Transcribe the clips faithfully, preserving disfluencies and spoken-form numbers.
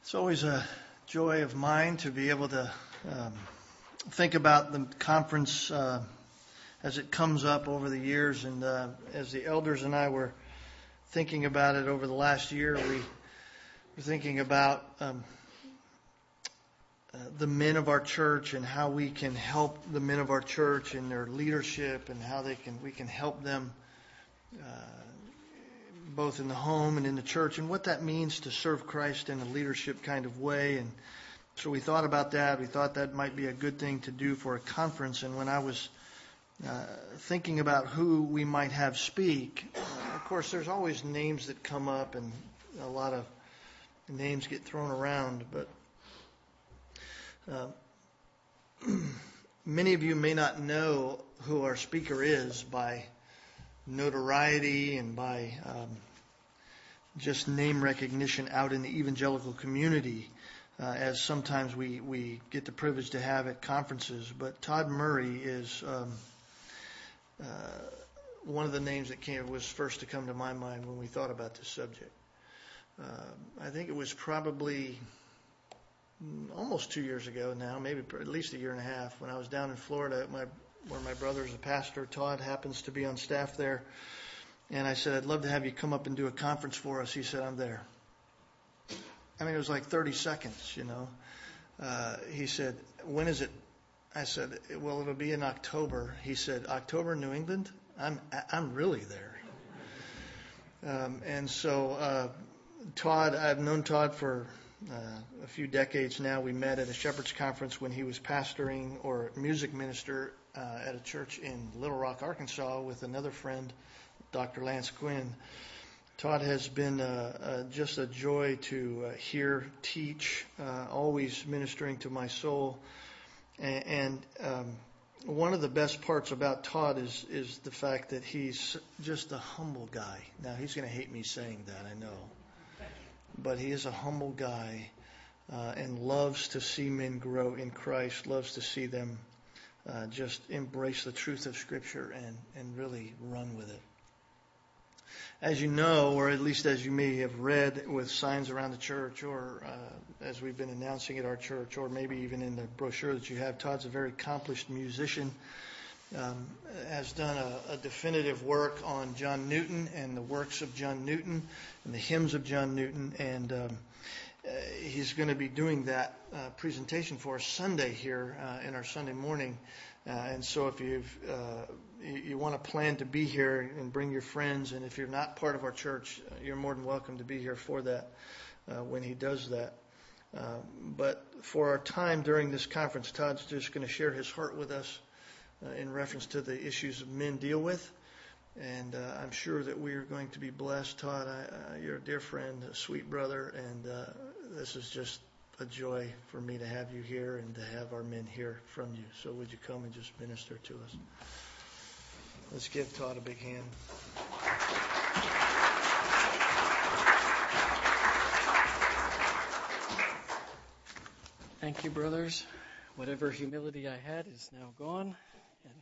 It's always a joy of mine to be able to um, think about the conference uh, as it comes up over the years. And uh, as the elders and I were thinking about it over the last year, we were thinking about um, uh, the men of our church and how we can help the men of our church in their leadership and how they can we can help them uh, both in the home and in the church, and what that means to serve Christ in a leadership kind of way. And so we thought about that. We thought that might be a good thing to do for a conference. And when I was uh, thinking about who we might have speak, uh, of course, there's always names that come up, and a lot of names get thrown around. But uh, many of you may not know who our speaker is by notoriety and by um, just name recognition out in the evangelical community, uh, as sometimes we, we get the privilege to have at conferences. But Todd Murray is um, uh, one of the names that came was first to come to my mind when we thought about this subject. Uh, I think it was probably almost two years ago now, maybe at least a year and a half, when I was down in Florida. My where my brother is a pastor. Todd happens to be on staff there. And I said, I'd love to have you come up and do a conference for us. He said, I'm there. I mean, it was like thirty seconds, you know. Uh, he said, when is it? I said, well, it'll be in October. He said, October, New England? I'm I'm really there. Um, and so uh, Todd, I've known Todd for uh, a few decades now. We met at a Shepherd's Conference when he was pastoring or music minister Uh, at a church in Little Rock, Arkansas, with another friend, Doctor Lance Quinn. Todd has been uh, uh, just a joy to uh, hear, teach, uh, always ministering to my soul. And, and um, one of the best parts about Todd is is the fact that he's just a humble guy. Now, he's going to hate me saying that, I know. But he is a humble guy uh, and loves to see men grow in Christ, loves to see them Uh, just embrace the truth of Scripture and, and really run with it. As you know, or at least as you may have read with signs around the church, or uh, as we've been announcing at our church, or maybe even in the brochure that you have, Todd's a very accomplished musician, um, has done a, a definitive work on John Newton and the works of John Newton and the hymns of John Newton, and um, Uh, he's going to be doing that uh, presentation for us Sunday here uh, in our Sunday morning. Uh, and so if you've, uh, you, you want to plan to be here and bring your friends, and if you're not part of our church, uh, you're more than welcome to be here for that uh, when he does that. Uh, but for our time during this conference, Todd's just going to share his heart with us uh, in reference to the issues that men deal with. And uh, I'm sure that we are going to be blessed. Todd, I, uh, you're a dear friend, a sweet brother, and uh, this is just a joy for me to have you here and to have our men hear from you. So would you come and just minister to us? Let's give Todd a big hand. Thank you, brothers. Whatever humility I had is now gone. And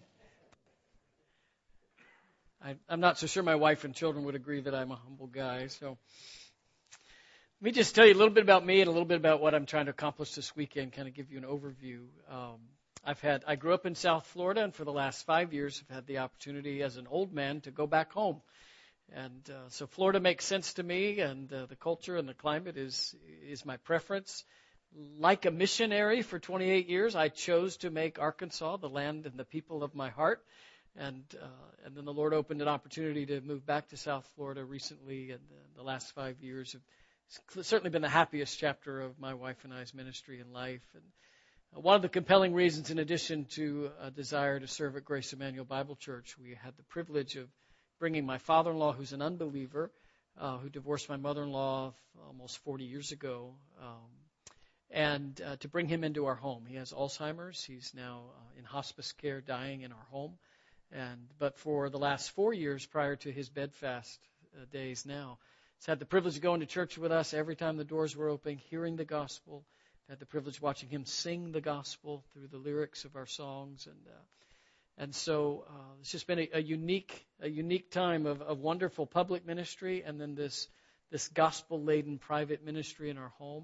I, I'm not so sure my wife and children would agree that I'm a humble guy. So let me just tell you a little bit about me and a little bit about what I'm trying to accomplish this weekend, kind of give you an overview. Um, I've had, I grew up in South Florida, and for the last five years I've had the opportunity as an old man to go back home. And uh, so Florida makes sense to me, and uh, the culture and the climate is is my preference. Like a missionary for twenty-eight years, I chose to make Arkansas the land and the people of my heart. And uh, and then the Lord opened an opportunity to move back to South Florida recently, and the, the last five years have certainly been the happiest chapter of my wife and I's ministry and life. And uh, one of the compelling reasons, in addition to a desire to serve at Grace Emmanuel Bible Church, we had the privilege of bringing my father-in-law, who's an unbeliever, uh, who divorced my mother-in-law almost forty years ago, um, and uh, to bring him into our home. He has Alzheimer's. He's now uh, in hospice care, dying in our home. And but for the last four years prior to his bedfast uh, days now, he's had the privilege of going to church with us every time the doors were open, hearing the gospel. Had the privilege of watching him sing the gospel through the lyrics of our songs, and uh, and so uh, it's just been a, a unique a unique time of, of wonderful public ministry, and then this this gospel laden private ministry in our home.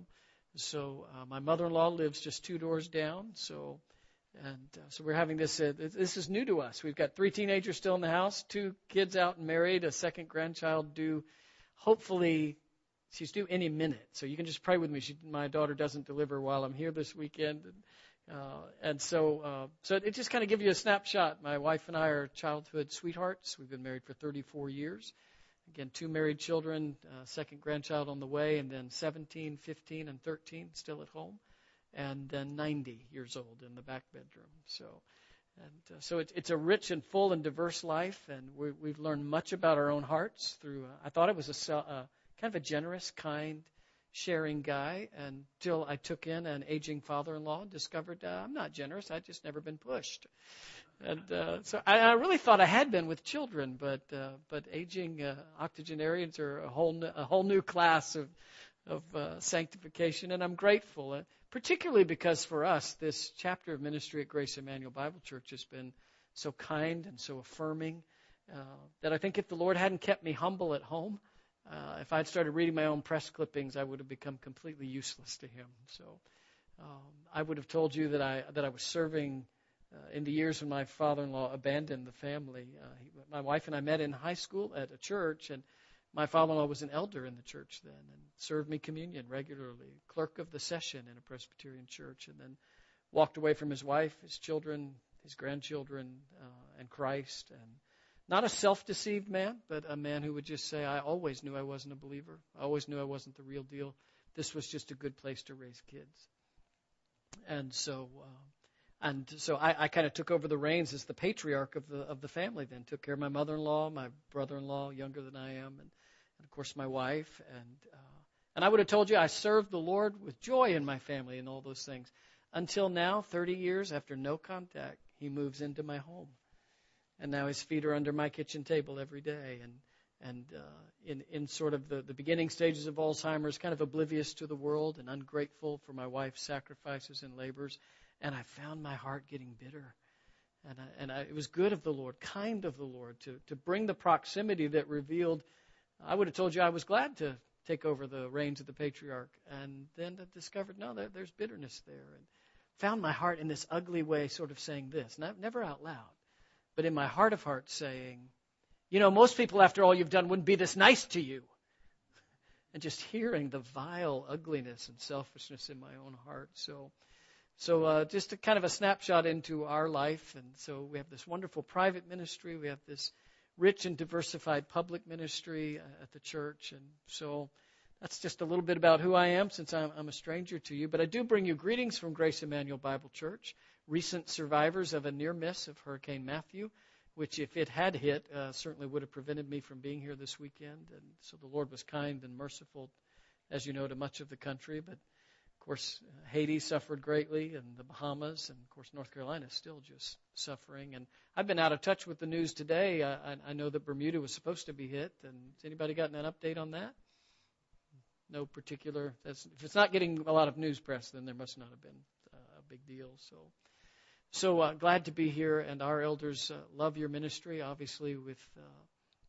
So uh, my mother-in-law lives just two doors down. So, and uh, so we're having this. Uh, this is new to us. We've got three teenagers still in the house, two kids out and married, a second grandchild due. Hopefully, she's due any minute. So you can just pray with me. She, my daughter doesn't deliver while I'm here this weekend. And, uh, and so, uh, so it just kind of gives you a snapshot. My wife and I are childhood sweethearts. We've been married for thirty-four years. Again, two married children, uh, second grandchild on the way, and then seventeen, fifteen, and thirteen still at home, and then ninety years old in the back bedroom. So, and uh, so it, it's a rich and full and diverse life, and we, we've learned much about our own hearts through. Uh, I thought it was a uh, kind of a generous, kind, sharing guy until I took in an aging father-in-law and discovered uh, I'm not generous. I'd just never been pushed. And uh, so I, I really thought I had been with children, but uh, but aging uh, octogenarians are a whole a whole new class of of uh, sanctification, and I'm grateful, uh, particularly because for us this chapter of ministry at Grace Emmanuel Bible Church has been so kind and so affirming uh, that I think if the Lord hadn't kept me humble at home, uh, if I'd started reading my own press clippings, I would have become completely useless to Him. So um, I would have told you that I that I was serving. Uh, in the years when my father-in-law abandoned the family, uh, he, my wife and I met in high school at a church, and my father-in-law was an elder in the church then and served me communion regularly, clerk of the session in a Presbyterian church, and then walked away from his wife, his children, his grandchildren, uh, and Christ. And not a self-deceived man, but a man who would just say, I always knew I wasn't a believer. I always knew I wasn't the real deal. This was just a good place to raise kids. And so... Uh, And so I, I kind of took over the reins as the patriarch of the of the family then. Took care of my mother-in-law, my brother-in-law, younger than I am, and, and of course my wife. And uh, and I would have told you I served the Lord with joy in my family and all those things. Until now, thirty years after no contact, He moves into my home. And now His feet are under my kitchen table every day. And and uh, in, in sort of the, the beginning stages of Alzheimer's, kind of oblivious to the world and ungrateful for my wife's sacrifices and labors. And I found my heart getting bitter. And, I, and I, it was good of the Lord, kind of the Lord, to, to bring the proximity that revealed. I would have told you I was glad to take over the reins of the patriarch. And then I discovered, no, there, there's bitterness there. And found my heart in this ugly way sort of saying this, not, never out loud, but in my heart of hearts saying, you know, most people, after all you've done, wouldn't be this nice to you. And just hearing the vile ugliness and selfishness in my own heart. So... So uh, just a kind of a snapshot into our life. And so we have this wonderful private ministry. We have this rich and diversified public ministry uh, at the church. And so that's just a little bit about who I am, since I'm, I'm a stranger to you. But I do bring you greetings from Grace Emmanuel Bible Church, recent survivors of a near miss of Hurricane Matthew, which if it had hit, uh, certainly would have prevented me from being here this weekend. And so the Lord was kind and merciful, as you know, to much of the country. But of course, Haiti suffered greatly, and the Bahamas, and of course, North Carolina is still just suffering. And I've been out of touch with the news today. I, I know that Bermuda was supposed to be hit. And has anybody gotten an update on that? No particular. That's, if it's not getting a lot of news press, then there must not have been uh, a big deal. So, so uh, glad to be here. And our elders uh, love your ministry, obviously, with uh,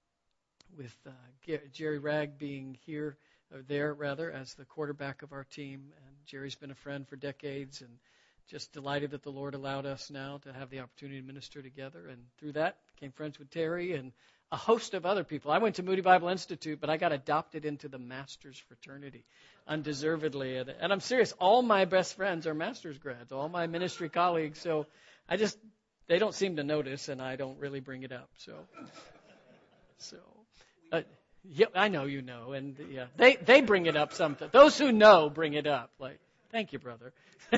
with uh, Jerry Ragg being here. Or there, rather, as the quarterback of our team. And Jerry's been a friend for decades, and just delighted that the Lord allowed us now to have the opportunity to minister together. And through that, became friends with Terry and a host of other people. I went to Moody Bible Institute, but I got adopted into the master's fraternity, undeservedly. And, and I'm serious, all my best friends are master's grads, all my ministry colleagues. So I just, they don't seem to notice, and I don't really bring it up. So, so. Uh, Yeah, I know you know, and yeah, they they bring it up sometimes. Those who know bring it up. Like, thank you, brother.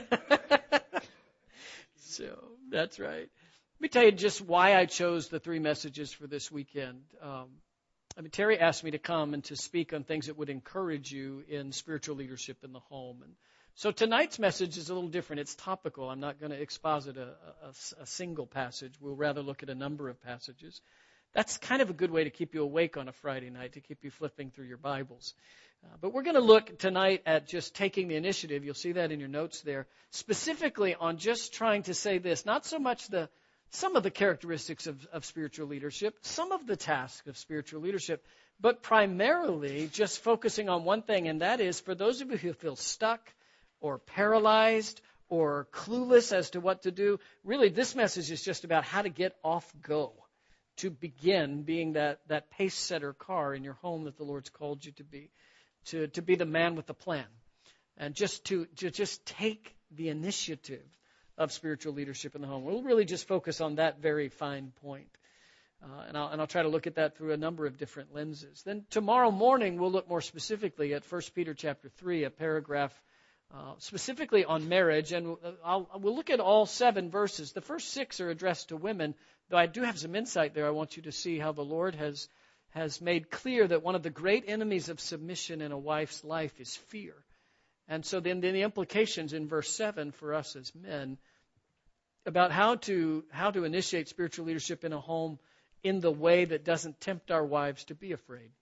So that's right. Let me tell you just why I chose the three messages for this weekend. Um, I mean, Terry asked me to come and to speak on things that would encourage you in spiritual leadership in the home, and so tonight's message is a little different. It's topical. I'm not going to exposit a, a, a single passage. We'll rather look at a number of passages. That's kind of a good way to keep you awake on a Friday night, to keep you flipping through your Bibles. Uh, but we're going to look tonight at just taking the initiative. You'll see that in your notes there. Specifically on just trying to say this, not so much the some of the characteristics of, of spiritual leadership, some of the tasks of spiritual leadership, but primarily just focusing on one thing, and that is for those of you who feel stuck, or paralyzed or clueless as to what to do. Really, this message is just about how to get off go, to begin being that, that pace-setter car in your home that the Lord's called you to be, to, to be the man with the plan, and just to, to just take the initiative of spiritual leadership in the home. We'll really just focus on that very fine point. Uh, and, I'll, and I'll try to look at that through a number of different lenses. Then tomorrow morning, we'll look more specifically at First Peter chapter three, a paragraph uh, specifically on marriage. And I'll, we'll look at all seven verses. The first six are addressed to women, though I do have some insight there. I want you to see how the Lord has, has made clear that one of the great enemies of submission in a wife's life is fear. And so then, then the implications in verse seven for us as men about how to how to initiate spiritual leadership in a home in the way that doesn't tempt our wives to be afraid.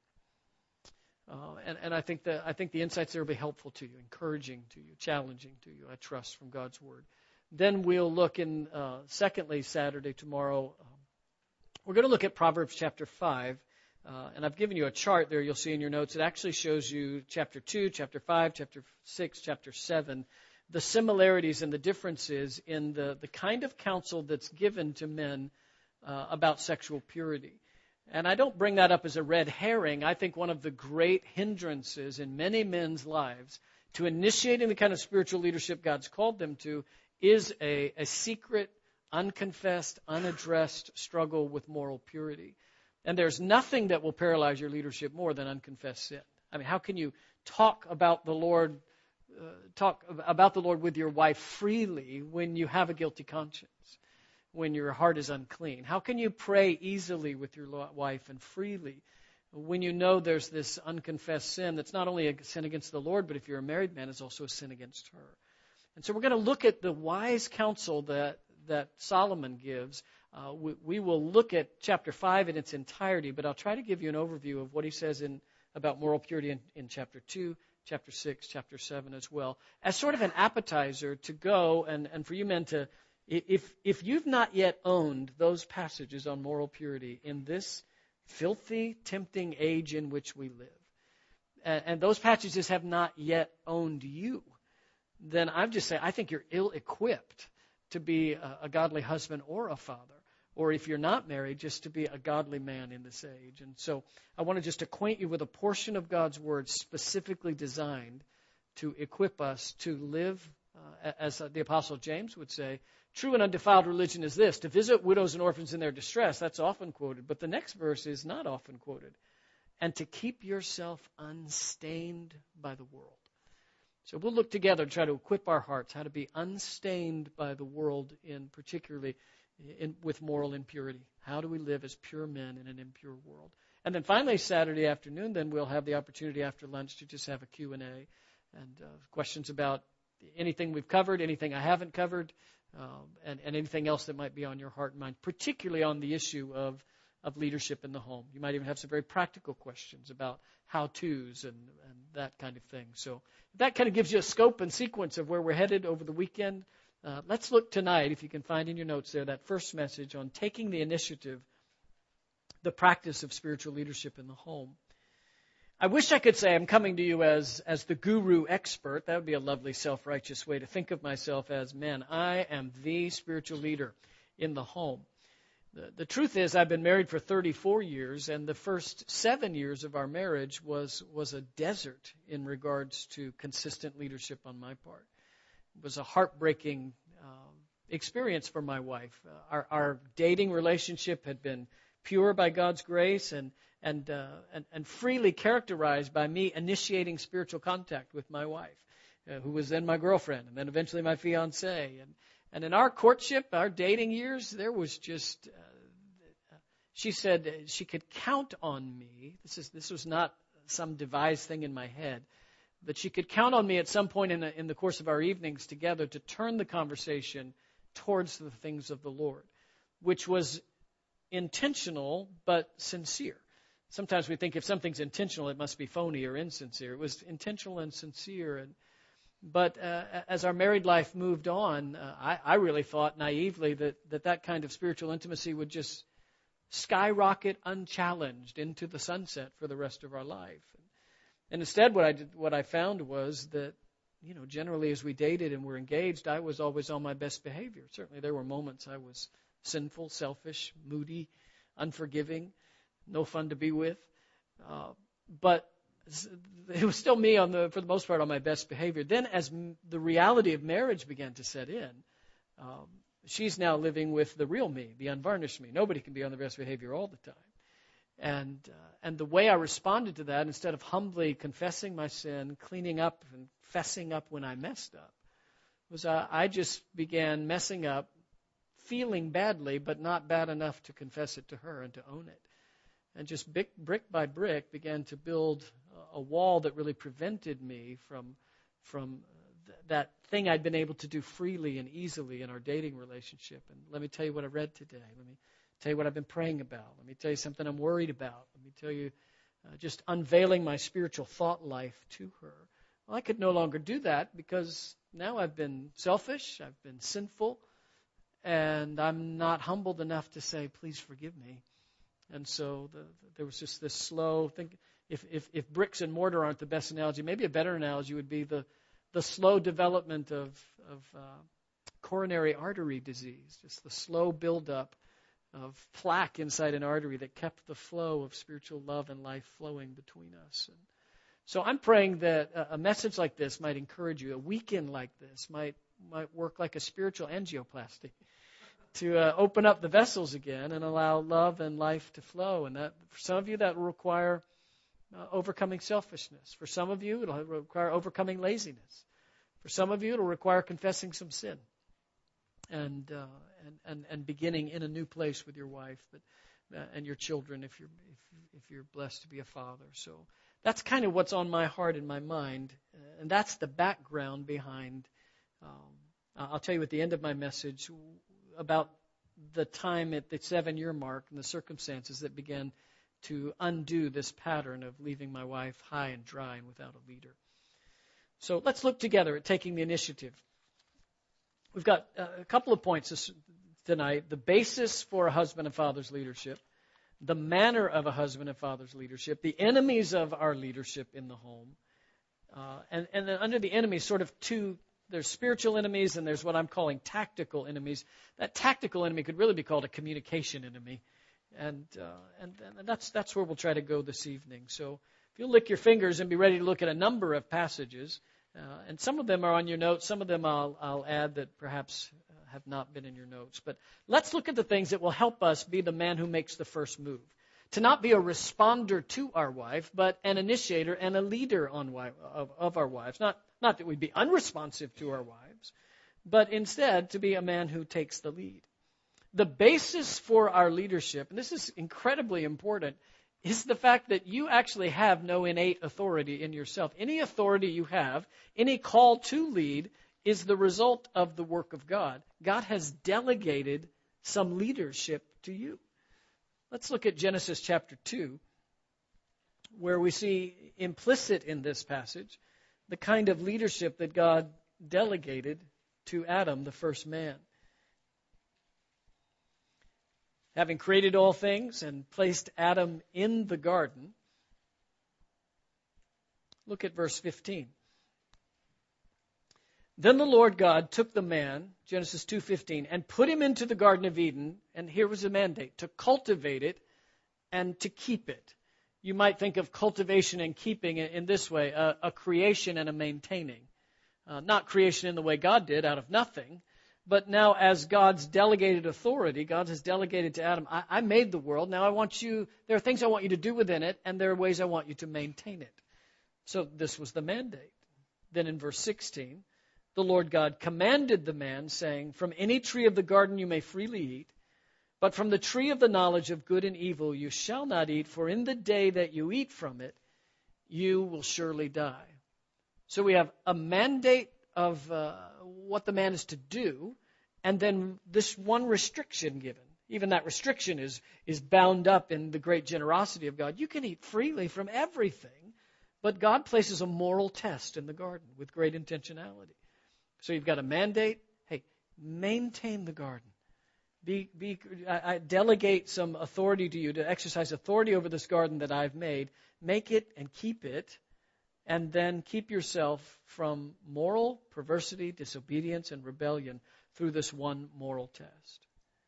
Uh, and, and I think that I think the insights there will be helpful to you, encouraging to you, challenging to you, I trust, from God's Word. Then we'll look in, uh, secondly, Saturday, tomorrow, um, we're going to look at Proverbs chapter five. Uh, and I've given you a chart there you'll see in your notes. It actually shows you chapter two, chapter five, chapter six, chapter seven, the similarities and the differences in the, the kind of counsel that's given to men uh, about sexual purity. And I don't bring that up as a red herring. I think one of the great hindrances in many men's lives to initiating the kind of spiritual leadership God's called them to is a, a secret, unconfessed, unaddressed struggle with moral purity. And there's nothing that will paralyze your leadership more than unconfessed sin. I mean, how can you talk about the Lord, uh, talk about the Lord with your wife freely when you have a guilty conscience, when your heart is unclean? How can you pray easily with your wife and freely when you know there's this unconfessed sin that's not only a sin against the Lord, but if you're a married man, it's also a sin against her? And so we're going to look at the wise counsel that, that Solomon gives. Uh, we, we will look at chapter five in its entirety, but I'll try to give you an overview of what he says in about moral purity in, in chapter two, chapter six, chapter seven as well, as sort of an appetizer to go and, and for you men to, if if you've not yet owned those passages on moral purity in this filthy, tempting age in which we live, and, and those passages have not yet owned you, then I'm just saying I think you're ill-equipped to be a, a godly husband or a father, or if you're not married, just to be a godly man in this age. And so I want to just acquaint you with a portion of God's Word specifically designed to equip us to live, uh, as the Apostle James would say, true and undefiled religion is this, to visit widows and orphans in their distress. That's often quoted, but the next verse is not often quoted. And to keep yourself unstained by the world. So we'll look together to try to equip our hearts how to be unstained by the world, in particularly in, with moral impurity. How do we live as pure men in an impure world? And then finally, Saturday afternoon, then we'll have the opportunity after lunch to just have a Q and A and uh, questions about anything we've covered, anything I haven't covered, um, and, and anything else that might be on your heart and mind, particularly on the issue of, of leadership in the home. You might even have some very practical questions about how-tos and, and that kind of thing. So that kind of gives you a scope and sequence of where we're headed over the weekend. Uh, let's look tonight, if you can find in your notes there, that first message on taking the initiative, the practice of spiritual leadership in the home. I wish I could say I'm coming to you as, as the guru expert. That would be a lovely self-righteous way to think of myself as, man, I am the spiritual leader in the home. The, the truth is I've been married for thirty-four years, and the first seven years of our marriage was, was a desert in regards to consistent leadership on my part. It was a heartbreaking uh, experience for my wife. Uh, our, our dating relationship had been pure by God's grace and and, uh, and and freely characterized by me initiating spiritual contact with my wife, uh, who was then my girlfriend and then eventually my fiancée. And and in our courtship, our dating years, there was just uh, she said she could count on me. This is this was not some devised thing in my head. That she could count on me at some point in, a, in the course of our evenings together to turn the conversation towards the things of the Lord, which was intentional but sincere. Sometimes we think if something's intentional, it must be phony or insincere. It was intentional and sincere. And, but uh, as our married life moved on, uh, I, I really thought naively that, that that kind of spiritual intimacy would just skyrocket unchallenged into the sunset for the rest of our life. And instead, what I did, what I found was that you know, generally as we dated and were engaged, I was always on my best behavior. Certainly there were moments I was sinful, selfish, moody, unforgiving, no fun to be with. Uh, but it was still me, on the, for the most part, on my best behavior. Then as m- the reality of marriage began to set in, um, she's now living with the real me, the unvarnished me. Nobody can be on their best behavior all the time. And uh, and the way I responded to that, instead of humbly confessing my sin, cleaning up and fessing up when I messed up, was uh, I just began messing up, feeling badly, but not bad enough to confess it to her and to own it. And just brick, brick by brick began to build a wall that really prevented me from from th- that thing I'd been able to do freely and easily in our dating relationship. And let me tell you what I read today. Let me tell you what I've been praying about. Let me tell you something I'm worried about. Let me tell you, uh, just unveiling my spiritual thought life to her. Well, I could no longer do that because now I've been selfish, I've been sinful, and I'm not humbled enough to say, please forgive me. And so the, there was just this slow, think, if, if, if bricks and mortar aren't the best analogy, maybe a better analogy would be the, the slow development of, of uh, coronary artery disease, just the slow buildup of plaque inside an artery that kept the flow of spiritual love and life flowing between us. And so I'm praying that a message like this might encourage you. A weekend like this might might work like a spiritual angioplasty to uh, open up the vessels again and allow love and life to flow. And that, for some of you, that will require uh, overcoming selfishness. For some of you, it'll require overcoming laziness. For some of you, it'll require confessing some sin. And, uh, and and and beginning in a new place with your wife, but uh, and your children, if you're if, if you're blessed to be a father. So that's kind of what's on my heart and my mind, uh, and that's the background behind. Um, I'll tell you at the end of my message about the time at the seven-year mark and the circumstances that began to undo this pattern of leaving my wife high and dry and without a leader. So let's look together at taking the initiative. We've got a couple of points this, tonight. The basis for a husband and father's leadership, the manner of a husband and father's leadership, the enemies of our leadership in the home. Uh, and, and then under the enemies, sort of two, there's spiritual enemies and there's what I'm calling tactical enemies. That tactical enemy could really be called a communication enemy. And, uh, and, and that's, that's where we'll try to go this evening. So if you'll lick your fingers and be ready to look at a number of passages. Uh, and some of them are on your notes. Some of them I'll, I'll add that perhaps uh, have not been in your notes. But let's look at the things that will help us be the man who makes the first move. To not be a responder to our wife, but an initiator and a leader on wife, of, of our wives. Not, not that we'd be unresponsive to our wives, but instead to be a man who takes the lead. The basis for our leadership, and this is incredibly important, is the fact that you actually have no innate authority in yourself. Any authority you have, any call to lead, is the result of the work of God. God has delegated some leadership to you. Let's look at Genesis chapter two, where we see implicit in this passage the kind of leadership that God delegated to Adam, the first man. Having created all things and placed Adam in the garden, look at verse fifteen. Then the Lord God took the man, Genesis two fifteen, and put him into the Garden of Eden, and here was the mandate, to cultivate it and to keep it. You might think of cultivation and keeping in this way, a, a creation and a maintaining. Uh, not creation in the way God did, out of nothing, but now as God's delegated authority, God has delegated to Adam, I, I made the world, now I want you, there are things I want you to do within it, and there are ways I want you to maintain it. So this was the mandate. Then in verse sixteen, the Lord God commanded the man, saying, from any tree of the garden you may freely eat, but from the tree of the knowledge of good and evil you shall not eat, for in the day that you eat from it, you will surely die. So we have a mandate of uh, what the man is to do, and then this one restriction given. Even that restriction is, is bound up in the great generosity of God. You can eat freely from everything, but God places a moral test in the garden with great intentionality. So you've got a mandate. Hey, maintain the garden. Be, be, I, I delegate some authority to you to exercise authority over this garden that I've made. Make it and keep it. and then keep yourself from moral perversity, disobedience, and rebellion through this one moral test.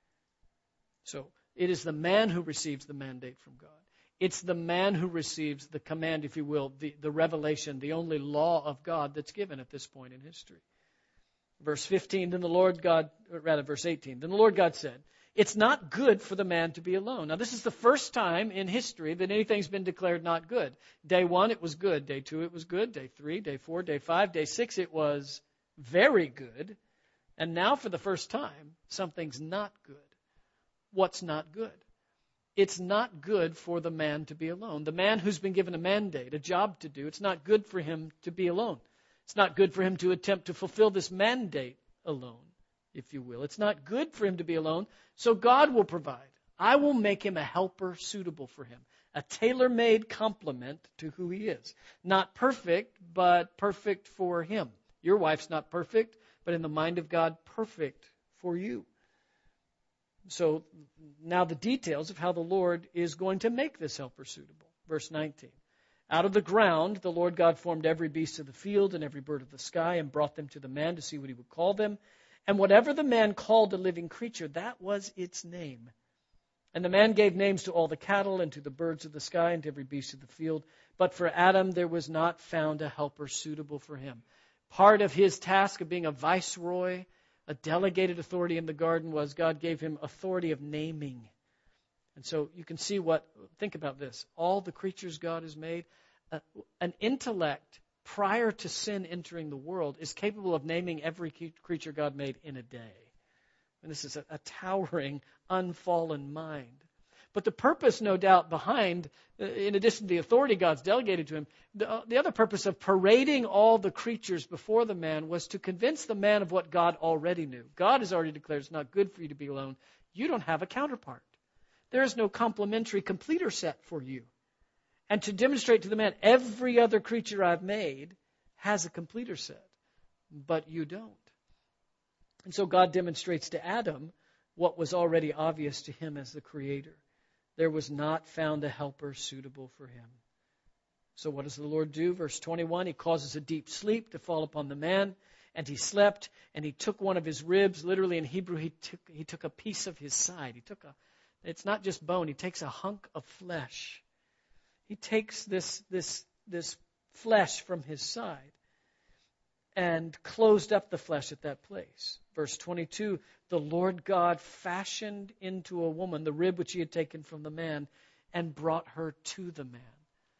So it is the man who receives the mandate from God. It's the man who receives the command, if you will, the, the revelation, the only law of God that's given at this point in history. Verse fifteen, then the Lord God, or rather verse eighteen, then the Lord God said, it's not good for the man to be alone. Now this is the first time in history that anything's been declared not good. Day one, it was good. Day two, it was good. Day three, day four, day five, day six, it was very good. And now for the first time, something's not good. What's not good? It's not good for the man to be alone. The man who's been given a mandate, a job to do, it's not good for him to be alone. It's not good for him to attempt to fulfill this mandate alone, if you will. It's not good for him to be alone, so God will provide. I will make him a helper suitable for him, a tailor-made complement to who he is. Not perfect, but perfect for him. Your wife's not perfect, but in the mind of God, perfect for you. So now the details of how the Lord is going to make this helper suitable. Verse nineteen. Out of the ground, the Lord God formed every beast of the field and every bird of the sky and brought them to the man to see what he would call them. And whatever the man called a living creature, that was its name. And the man gave names to all the cattle and to the birds of the sky and to every beast of the field. But for Adam there was not found a helper suitable for him. Part of his task of being a viceroy, a delegated authority in the garden, was God gave him authority of naming. And so you can see what, think about this. All the creatures God has made, uh, an intellect prior to sin entering the world is capable of naming every creature God made in a day. And this is a, a towering, unfallen mind. But the purpose, no doubt, behind, uh, in addition to the authority God's delegated to him, the, uh, the other purpose of parading all the creatures before the man was to convince the man of what God already knew. God has already declared it's not good for you to be alone. You don't have a counterpart. There is no complementary completer set for you. And to demonstrate to the man, every other creature I've made has a completer set, but you don't. And so God demonstrates to Adam what was already obvious to him as the creator. There was not found a helper suitable for him. So what does the Lord do? Verse twenty-one, he causes a deep sleep to fall upon the man, and he slept, and he took one of his ribs. Literally in Hebrew, he took, he took a piece of his side. He took a, it's not just bone, he takes a hunk of flesh. He takes this, this, this flesh from his side and closed up the flesh at that place. Verse twenty-two, the Lord God fashioned into a woman the rib which he had taken from the man and brought her to the man.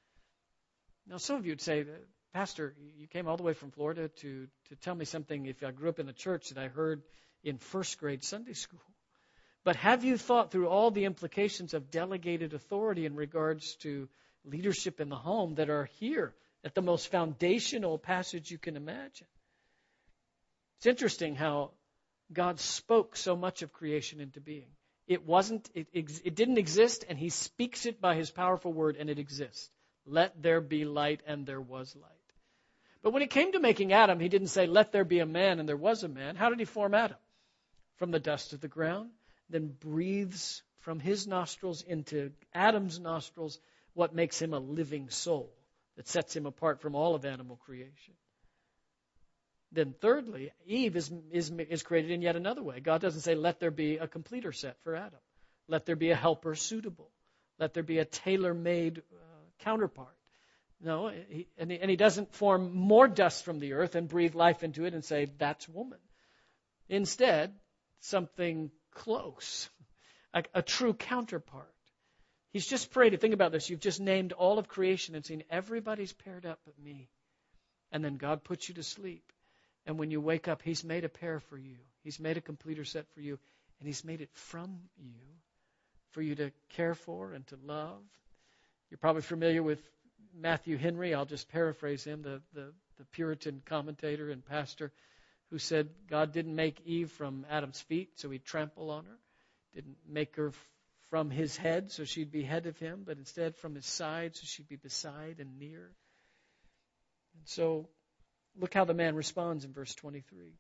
Now some of you would say, Pastor, you came all the way from Florida to, to tell me something if I grew up in the church that I heard in first grade Sunday school. But have you thought through all the implications of delegated authority in regards to leadership in the home that are here at the most foundational passage you can imagine? It's interesting how God spoke so much of creation into being. It wasn't, it, it didn't exist, and he speaks it by his powerful word, and it exists. Let there be light, and there was light. But when it came to making Adam, he didn't say, let there be a man, and there was a man. How did he form Adam? From the dust of the ground, then breathes from his nostrils into Adam's nostrils what makes him a living soul that sets him apart from all of animal creation. Then thirdly, Eve is, is, is created in yet another way. God doesn't say, let there be a completer set for Adam. Let there be a helper suitable. Let there be a tailor-made uh, counterpart. No, he, and, he, and he doesn't form more dust from the earth and breathe life into it and say, that's woman. Instead, something close, a, a true counterpart. He's just paraded. Think about this. You've just named all of creation and seen everybody's paired up but me. And then God puts you to sleep. And when you wake up, he's made a pair for you. He's made a completer set for you. And he's made it from you for you to care for and to love. You're probably familiar with Matthew Henry. I'll just paraphrase him, the, the, the Puritan commentator and pastor who said God didn't make Eve from Adam's feet so he'd trample on her. Didn't make her from his head so she'd be head of him, but instead from his side so she'd be beside and near. And so look how the man responds in verse twenty-three.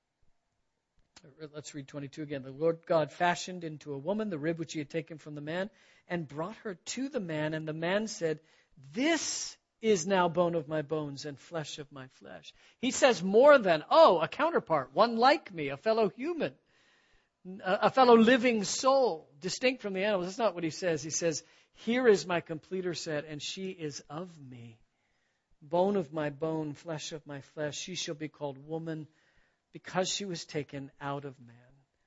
Let's read twenty-two again. The Lord God fashioned into a woman the rib which he had taken from the man and brought her to the man. And the man said, this is now bone of my bones and flesh of my flesh. He says more than, oh, a counterpart, one like me, a fellow human, a, a fellow living soul, distinct from the animals. That's not what he says. He says, here is my completer set, and she is of me. Bone of my bone, flesh of my flesh. She shall be called woman because she was taken out of man.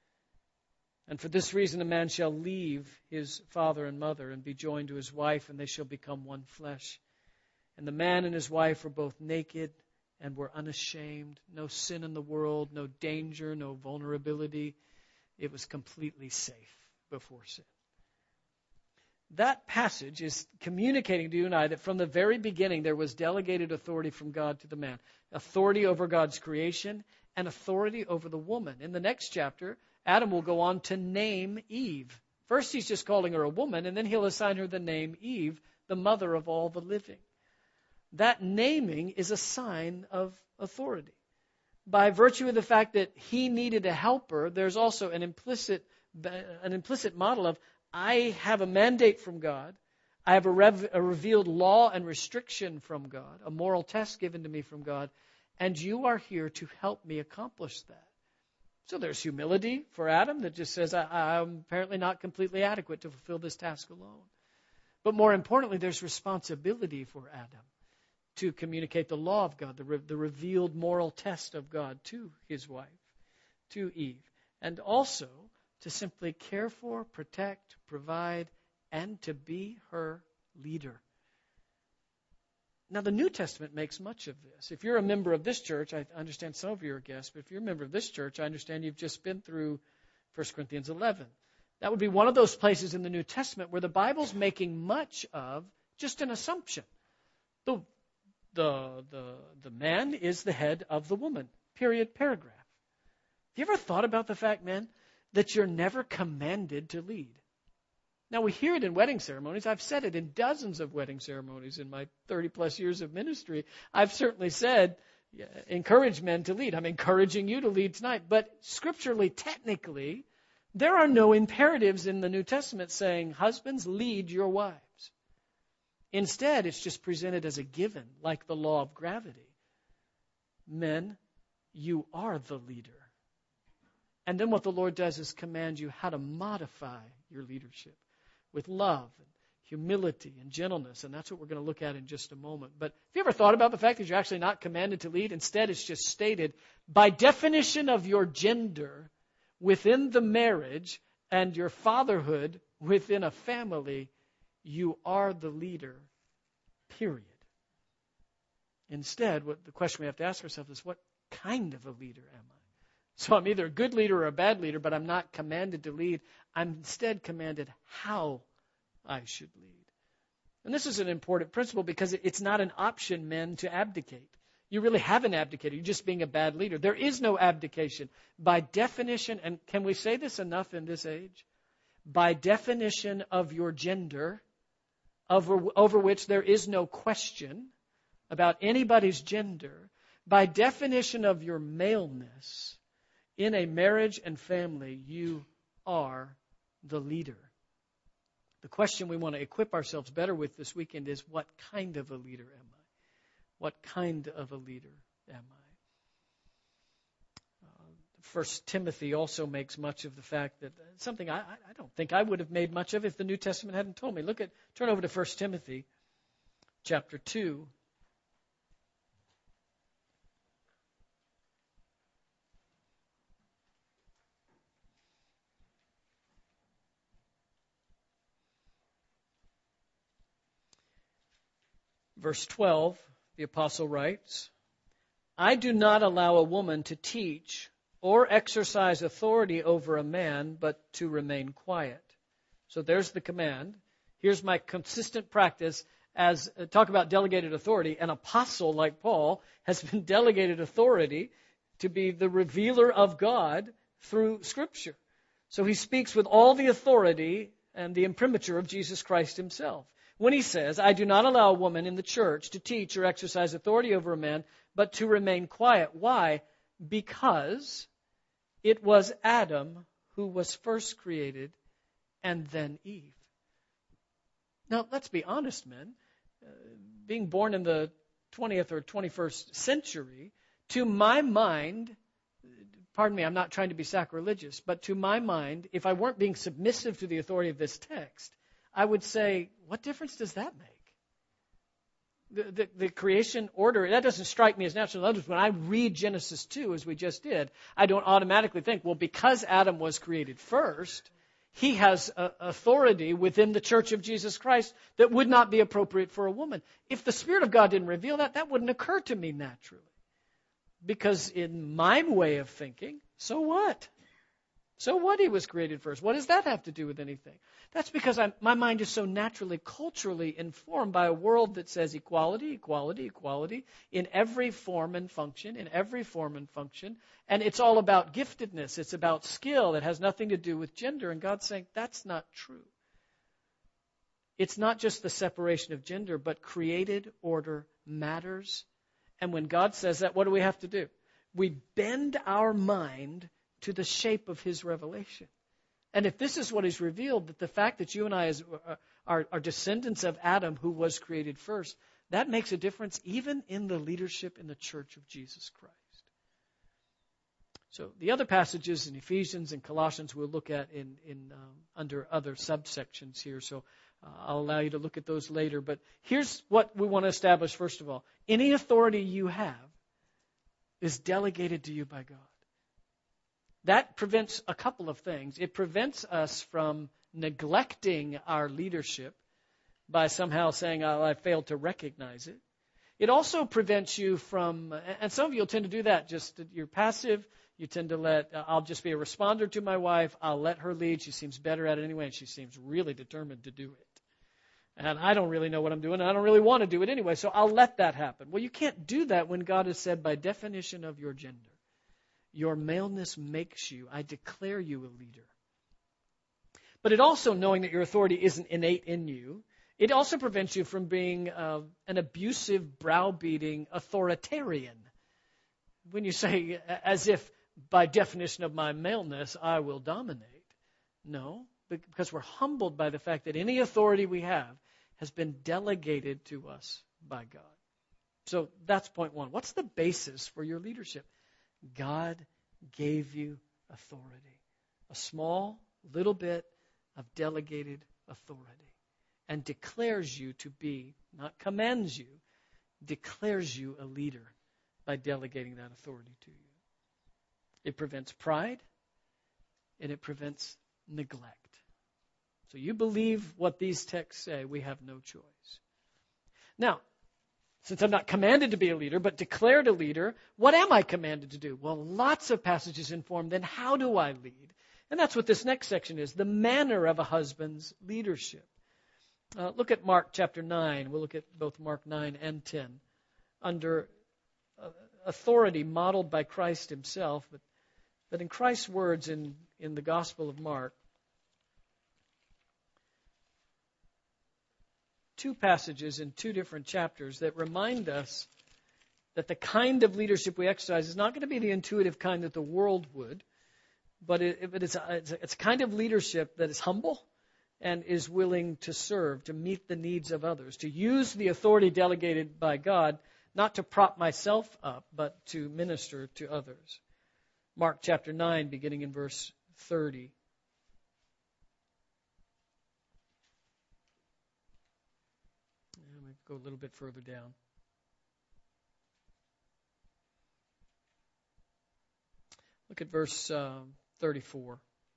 And for this reason a man shall leave his father and mother and be joined to his wife, and they shall become one flesh. And the man and his wife were both naked and were unashamed. No sin in the world, no danger, no vulnerability. It was completely safe before sin. That passage is communicating to you and I that from the very beginning there was delegated authority from God to the man. Authority over God's creation and authority over the woman. In the next chapter, Adam will go on to name Eve. First he's just calling her a woman, and then he'll assign her the name Eve, the mother of all the living. That naming is a sign of authority. By virtue of the fact that he needed a helper, there's also an implicit, an implicit model of, I have a mandate from God. I have a, rev, a revealed law and restriction from God, a moral test given to me from God, and you are here to help me accomplish that. So there's humility for Adam that just says, I, I'm apparently not completely adequate to fulfill this task alone. But more importantly, there's responsibility for Adam to communicate the law of God, the, re, the revealed moral test of God to his wife, to Eve, and also to simply care for, protect, provide, and to be her leader. Now, the New Testament makes much of this. If you're a member of this church, I understand some of you are guests, but if you're a member of this church, I understand you've just been through First Corinthians eleven. That would be one of those places in the New Testament where the Bible's making much of just an assumption. The, the, the, the man is the head of the woman, period, paragraph. Have you ever thought about the fact, man, that you're never commanded to lead? Now, we hear it in wedding ceremonies. I've said it in dozens of wedding ceremonies in my thirty-plus years of ministry. I've certainly said, yeah, encourage men to lead. I'm encouraging you to lead tonight. But scripturally, technically, there are no imperatives in the New Testament saying, husbands, lead your wives. Instead, it's just presented as a given, like the law of gravity. Men, you are the leader. And then what the Lord does is command you how to modify your leadership with love and humility and gentleness. And that's what we're going to look at in just a moment. But have you ever thought about the fact that you're actually not commanded to lead? Instead, it's just stated, by definition of your gender within the marriage and your fatherhood within a family, you are the leader, period. Instead, what the question we have to ask ourselves is, what kind of a leader am I? So I'm either a good leader or a bad leader, but I'm not commanded to lead. I'm instead commanded how I should lead. And this is an important principle because it's not an option, men, to abdicate. You really haven't abdicated. You're just being a bad leader. There is no abdication. By definition, and can we say this enough in this age? By definition of your gender, over, over which there is no question about anybody's gender, by definition of your maleness, in a marriage and family, you are the leader. The question we want to equip ourselves better with this weekend is, what kind of a leader am I? What kind of a leader am I? Uh, First Timothy also makes much of the fact that uh, something I, I don't think I would have made much of if the New Testament hadn't told me. Look at, turn over to First Timothy chapter two. Verse twelve, the apostle writes, I do not allow a woman to teach or exercise authority over a man, but to remain quiet. So there's the command. Here's my consistent practice as, uh, talk about delegated authority. An apostle like Paul has been delegated authority to be the revealer of God through Scripture. So he speaks with all the authority and the imprimatur of Jesus Christ himself. When he says, I do not allow a woman in the church to teach or exercise authority over a man, but to remain quiet. Why? Because it was Adam who was first created and then Eve. Now, let's be honest, men. being born in the twentieth or twenty-first century, to my mind, pardon me, I'm not trying to be sacrilegious, but to my mind, if I weren't being submissive to the authority of this text, I would say, what difference does that make? The, the, the creation order, that doesn't strike me as natural. Others, when I read Genesis two, as we just did, I don't automatically think, well, because Adam was created first, he has a, authority within the church of Jesus Christ that would not be appropriate for a woman. If the Spirit of God didn't reveal that, that wouldn't occur to me naturally. Because in my way of thinking, so what? So what he was created first? What does that have to do with anything? That's because I'm, my mind is so naturally, culturally informed by a world that says equality, equality, equality in every form and function, in every form and function. And it's all about giftedness. It's about skill. It has nothing to do with gender. And God's saying that's not true. It's not just the separation of gender, but created order matters. And when God says that, what do we have to do? We bend our mind to the shape of his revelation. And if this is what is revealed, that the fact that you and I is, are, are descendants of Adam, who was created first, that makes a difference even in the leadership in the church of Jesus Christ. So the other passages in Ephesians and Colossians we'll look at in, in um, under other subsections here. So uh, I'll allow you to look at those later. But here's what we want to establish first of all. Any authority you have is delegated to you by God. That prevents a couple of things. It prevents us from neglecting our leadership by somehow saying, oh, I failed to recognize it. It also prevents you from, and some of you will tend to do that, just you're passive. You tend to let, uh, I'll just be a responder to my wife. I'll let her lead. She seems better at it anyway, and she seems really determined to do it. And I don't really know what I'm doing, and I don't really want to do it anyway, so I'll let that happen. Well, you can't do that when God has said by definition of your gender, your maleness makes you, I declare you a leader. But it also, knowing that your authority isn't innate in you, it also prevents you from being uh, an abusive, browbeating authoritarian. When you say, as if by definition of my maleness, I will dominate. No, because we're humbled by the fact that any authority we have has been delegated to us by God. So that's point one. What's the basis for your leadership? God gave you authority. A small little bit of delegated authority. And declares you to be, not commands you, declares you a leader by delegating that authority to you. It prevents pride, and it prevents neglect. So you believe what these texts say, we have no choice. Now, since I'm not commanded to be a leader, but declared a leader, what am I commanded to do? Well, lots of passages inform then how do I lead? And that's what this next section is, the manner of a husband's leadership. Uh, look at Mark chapter nine. We'll look at both Mark nine and ten. Under uh, authority modeled by Christ himself, but, but in Christ's words in, in the Gospel of Mark, two passages in two different chapters that remind us that the kind of leadership we exercise is not going to be the intuitive kind that the world would, but, it, but it's, a, it's, a, it's a kind of leadership that is humble and is willing to serve, to meet the needs of others, to use the authority delegated by God, not to prop myself up, but to minister to others. Mark chapter nine, beginning in verse thirty. Go a little bit further down. Look at verse uh, thirty-four.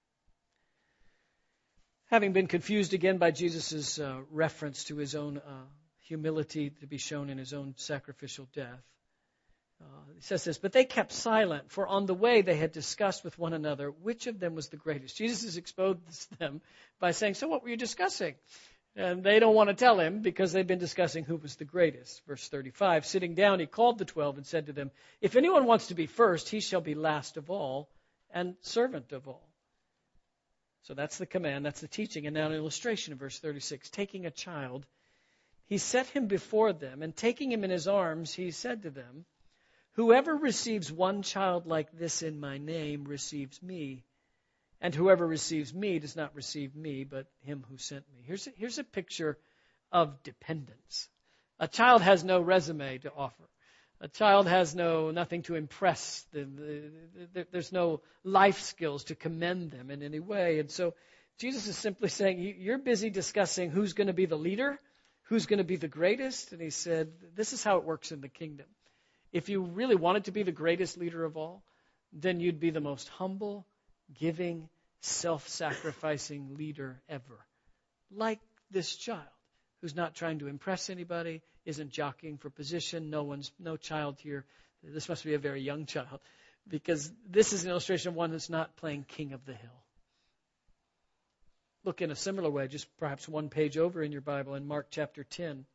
Having been confused again by Jesus' uh, reference to his own uh, humility to be shown in his own sacrificial death, uh, he says this, but they kept silent, for on the way they had discussed with one another which of them was the greatest. Jesus has exposed them by saying, so what were you discussing? And they don't want to tell him because they've been discussing who was the greatest. Verse thirty-five, sitting down, he called the twelve and said to them, if anyone wants to be first, he shall be last of all and servant of all. So that's the command, that's the teaching. And now an illustration in verse thirty-six, taking a child, he set him before them, and taking him in his arms, he said to them, whoever receives one child like this in my name receives me. And whoever receives me does not receive me, but him who sent me. Here's a, here's a picture of dependence. A child has no resume to offer. A child has no nothing to impress. The, the, the, there's no life skills to commend them in any way. And so Jesus is simply saying, you're busy discussing who's going to be the leader, who's going to be the greatest. And he said, this is how it works in the kingdom. If you really wanted to be the greatest leader of all, then you'd be the most humble, giving, self-sacrificing leader ever. Like this child, who's not trying to impress anybody, isn't jockeying for position. No one's, no child here. This must be a very young child, because this is an illustration of one that's not playing king of the hill. Look in a similar way, just perhaps one page over in your Bible, in Mark chapter ten,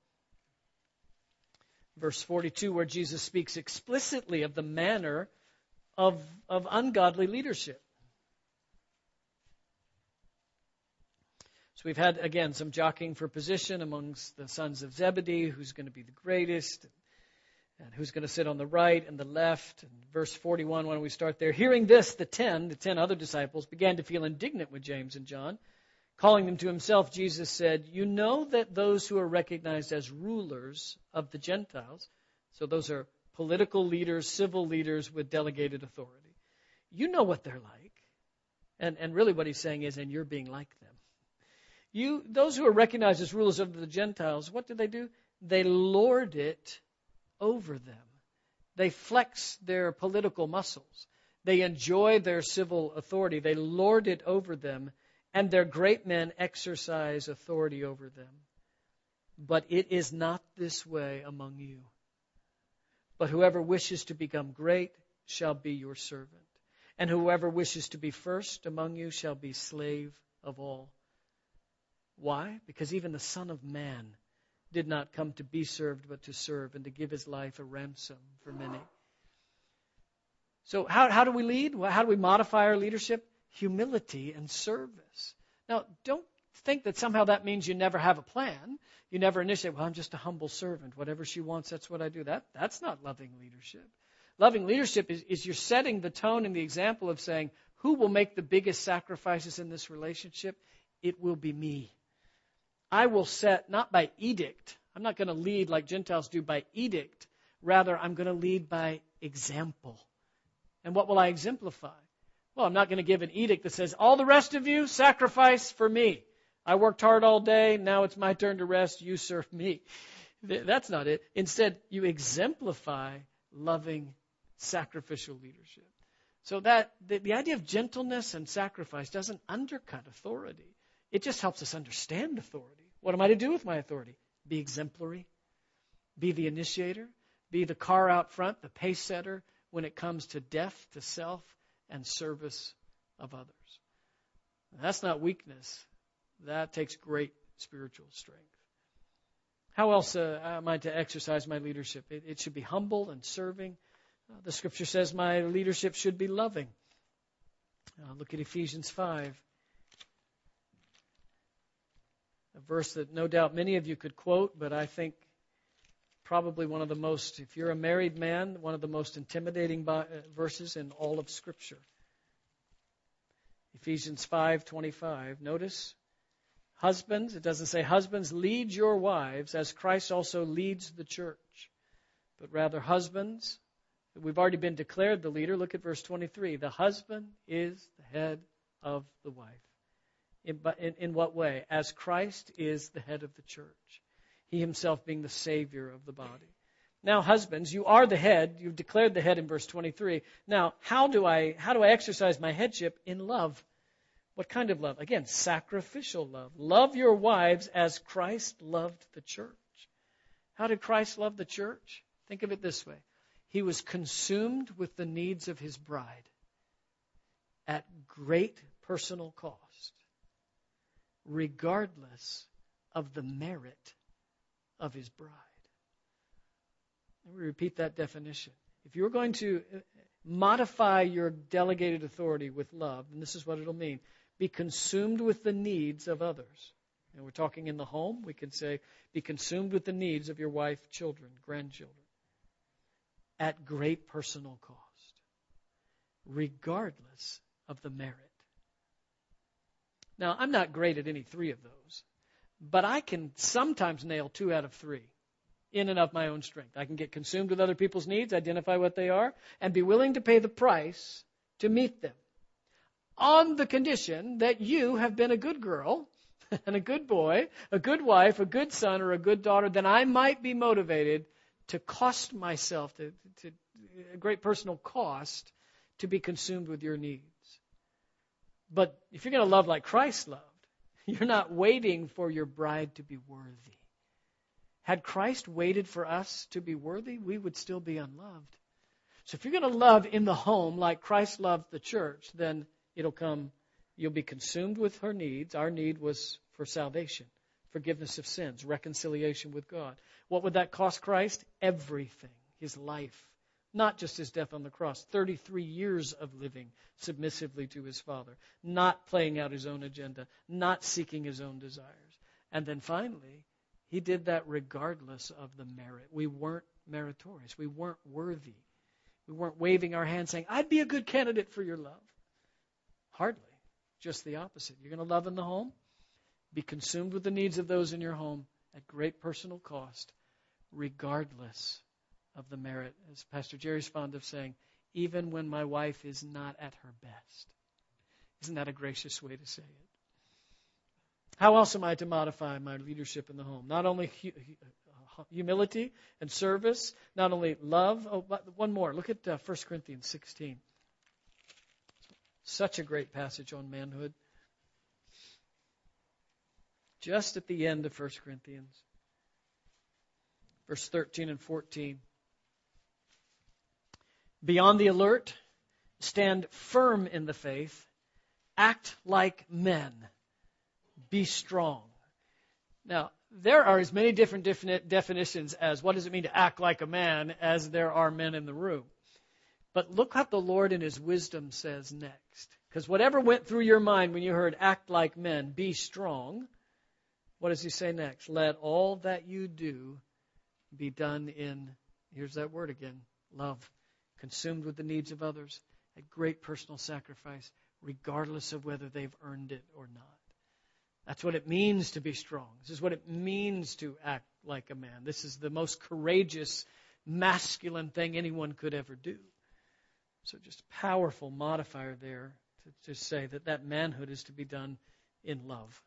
verse forty-two, where Jesus speaks explicitly of the manner of, of ungodly leadership. So we've had, again, some jockeying for position amongst the sons of Zebedee, who's going to be the greatest, and who's going to sit on the right and the left. And verse forty-one, why don't we start there? Hearing this, the ten, the ten other disciples, began to feel indignant with James and John. Calling them to himself, Jesus said, you know that those who are recognized as rulers of the Gentiles, so those are political leaders, civil leaders with delegated authority, you know what they're like. And, and really what he's saying is, and you're being like them. You, those who are recognized as rulers of the Gentiles, what do they do? They lord it over them. They flex their political muscles. They enjoy their civil authority. They lord it over them, and their great men exercise authority over them. But it is not this way among you. But whoever wishes to become great shall be your servant. And whoever wishes to be first among you shall be slave of all. Why? Because even the Son of Man did not come to be served, but to serve and to give his life a ransom for many. So how, how do we lead? Well, how do we modify our leadership? Humility and service. Now, don't think that somehow that means you never have a plan. You never initiate, well, I'm just a humble servant. Whatever she wants, that's what I do. That That's not loving leadership. Loving leadership is, is you're setting the tone and the example of saying, who will make the biggest sacrifices in this relationship? It will be me. I will set, not by edict. I'm not going to lead like Gentiles do by edict. Rather, I'm going to lead by example. And what will I exemplify? Well, I'm not going to give an edict that says, all the rest of you, sacrifice for me. I worked hard all day. Now it's my turn to rest. You serve me. That's not it. Instead, you exemplify loving, sacrificial leadership. So that the, the idea of gentleness and sacrifice doesn't undercut authority. It just helps us understand authority. What am I to do with my authority? Be exemplary. Be the initiator. Be the car out front, the pace setter when it comes to death to self and service of others. That's not weakness. That takes great spiritual strength. How else uh, am I to exercise my leadership? It, it should be humble and serving. Uh, the Scripture says my leadership should be loving. Uh, look at Ephesians five. A verse that no doubt many of you could quote, but I think probably one of the most, if you're a married man, one of the most intimidating bi- verses in all of Scripture. Ephesians five twenty-five. Notice, husbands, it doesn't say husbands, lead your wives as Christ also leads the church. But rather husbands, we've already been declared the leader. Look at verse twenty-three. The husband is the head of the wife. In, in, in what way? As Christ is the head of the church. He himself being the Savior of the body. Now, husbands, you are the head. You've declared the head in verse twenty-three. Now, how do I how do I exercise my headship? In love. What kind of love? Again, sacrificial love. Love your wives as Christ loved the church. How did Christ love the church? Think of it this way. He was consumed with the needs of his bride at great personal cost, regardless of the merit of his bride. Let me repeat that definition. If you're going to modify your delegated authority with love, and this is what it'll mean, be consumed with the needs of others. And we're talking in the home, we can say, be consumed with the needs of your wife, children, grandchildren, at great personal cost, regardless of the merit. Now, I'm not great at any three of those, but I can sometimes nail two out of three. in and of my own strength. I can get consumed with other people's needs, identify what they are, and be willing to pay the price to meet them, on the condition that you have been a good girl and a good boy, a good wife, a good son, or a good daughter, then I might be motivated to cost myself, to, to a great personal cost, to be consumed with your needs. But if you're going to love like Christ loved, you're not waiting for your bride to be worthy. Had Christ waited for us to be worthy, we would still be unloved. So if you're going to love in the home like Christ loved the church, then it'll come, you'll be consumed with her needs. Our need was for salvation, forgiveness of sins, reconciliation with God. What would that cost Christ? Everything. His life. Not just his death on the cross. thirty-three years of living submissively to his Father. Not playing out his own agenda. Not seeking his own desires. And then finally, he did that regardless of the merit. We weren't meritorious. We weren't worthy. We weren't waving our hands saying, I'd be a good candidate for your love. Hardly. Just the opposite. You're going to love in the home? Be consumed with the needs of those in your home at great personal cost, regardless of the merit. As Pastor Jerry's fond of saying, even when my wife is not at her best. Isn't that a gracious way to say it? How else am I to modify my leadership in the home? Not only hu- humility and service, not only love. Oh, but one more. Look at uh, First Corinthians sixteen. Such a great passage on manhood. Just at the end of First Corinthians, verse thirteen and fourteen. Be on the alert, stand firm in the faith, act like men, be strong. Now, there are as many different definitions as what does it mean to act like a man as there are men in the room. But look what the Lord in his wisdom says next. Because whatever went through your mind when you heard act like men, be strong, what does he say next? Let all that you do be done in, here's that word again, love. Consumed with the needs of others, at great personal sacrifice, regardless of whether they've earned it or not. That's what it means to be strong. This is what it means to act like a man. This is the most courageous, masculine thing anyone could ever do. So just a powerful modifier there to, to say that that manhood is to be done in love.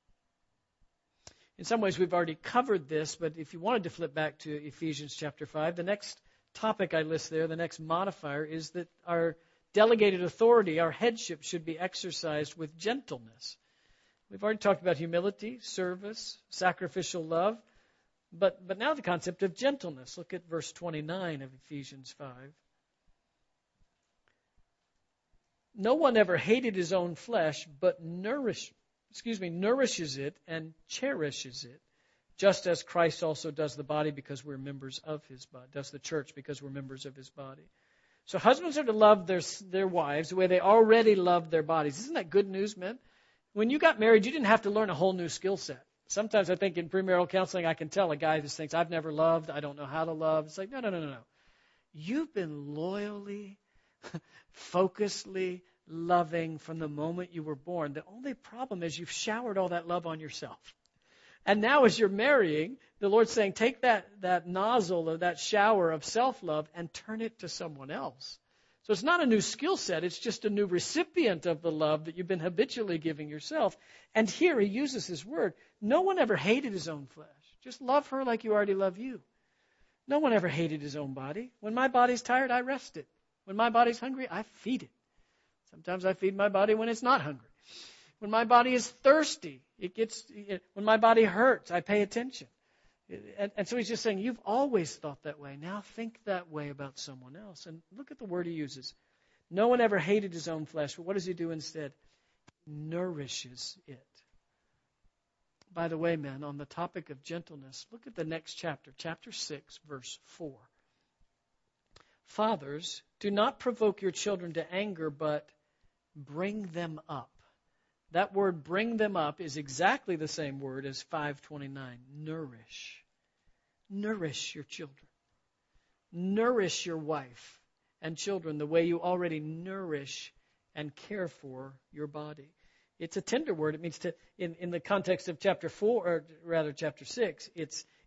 In some ways, we've already covered this, but if you wanted to flip back to Ephesians chapter five, the next topic I list there, the next modifier, is that our delegated authority, our headship, should be exercised with gentleness. We've already talked about humility, service, sacrificial love, but, but now the concept of gentleness. Look at verse twenty-nine of Ephesians five. No one ever hated his own flesh, but nourish, excuse me, nourishes it and cherishes it, just as Christ also does the body because we're members of his body, does the church because we're members of his body. So husbands are to love their, their wives the way they already love their bodies. Isn't that good news, men? When you got married, you didn't have to learn a whole new skill set. Sometimes I think in premarital counseling, I can tell a guy who thinks, I've never loved, I don't know how to love. It's like, no, no, no, no, no. You've been loyally, focusedly loving from the moment you were born. The only problem is you've showered all that love on yourself. And now as you're marrying, the Lord's saying, take that, that nozzle or that shower of self-love and turn it to someone else. So it's not a new skill set. It's just a new recipient of the love that you've been habitually giving yourself. And here he uses this word. No one ever hated his own flesh. Just love her like you already love you. No one ever hated his own body. When my body's tired, I rest it. When my body's hungry, I feed it. Sometimes I feed my body when it's not hungry. When my body is thirsty, it gets. It, when my body hurts, I pay attention. And, and so he's just saying, you've always thought that way. Now think that way about someone else. And look at the word he uses. No one ever hated his own flesh, but what does he do instead? Nourishes it. By the way, men, on the topic of gentleness, look at the next chapter, chapter six, verse four. Fathers, do not provoke your children to anger, but bring them up. That word bring them up is exactly the same word as five twenty-nine, nourish. Nourish your children. Nourish your wife and children the way you already nourish and care for your body. It's a tender word. It means to, in, in the context of chapter four, or rather chapter six, it's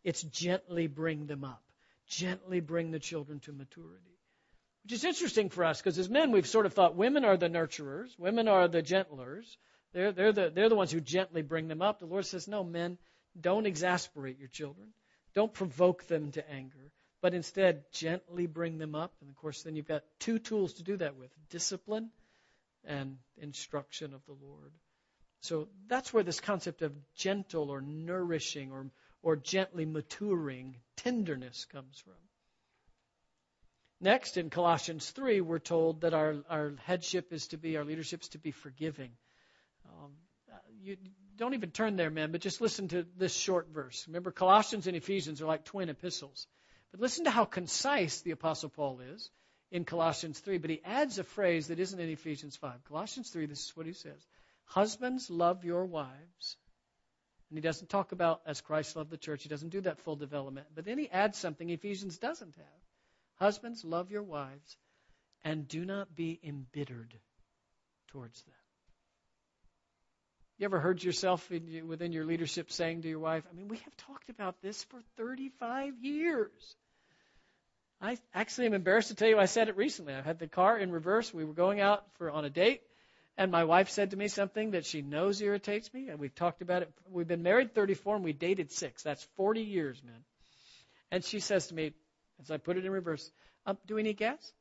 It's gently bring them up. Gently bring the children to maturity. Which is interesting for us because as men we've sort of thought women are the nurturers, women are the gentlers. They're, they're, the, they're the ones who gently bring them up. The Lord says, no, men, don't exasperate your children. Don't provoke them to anger, but instead gently bring them up. And of course, then you've got two tools to do that with, discipline and instruction of the Lord. So that's where this concept of gentle or nourishing or, or gently maturing tenderness comes from. Next, in Colossians three, we're told that our, our headship is to be, our leadership is to be forgiving. Um, you don't even turn there, men, but just listen to this short verse. Remember, Colossians and Ephesians are like twin epistles. But listen to how concise the Apostle Paul is in Colossians three. But he adds a phrase that isn't in Ephesians five. Colossians three, this is what he says. Husbands, love your wives. And he doesn't talk about as Christ loved the church. He doesn't do that full development. But then he adds something Ephesians doesn't have. Husbands, love your wives, and do not be embittered towards them. You ever heard yourself in, within your leadership saying to your wife, I mean, we have talked about this for thirty-five years. I actually am embarrassed to tell you I said it recently. I had the car in reverse. We were going out for on a date, and my wife said to me something that she knows irritates me, and we've talked about it. We've been married thirty-four, and we dated six. That's forty years, man. And she says to me, as I put it in reverse, um, do we need gas?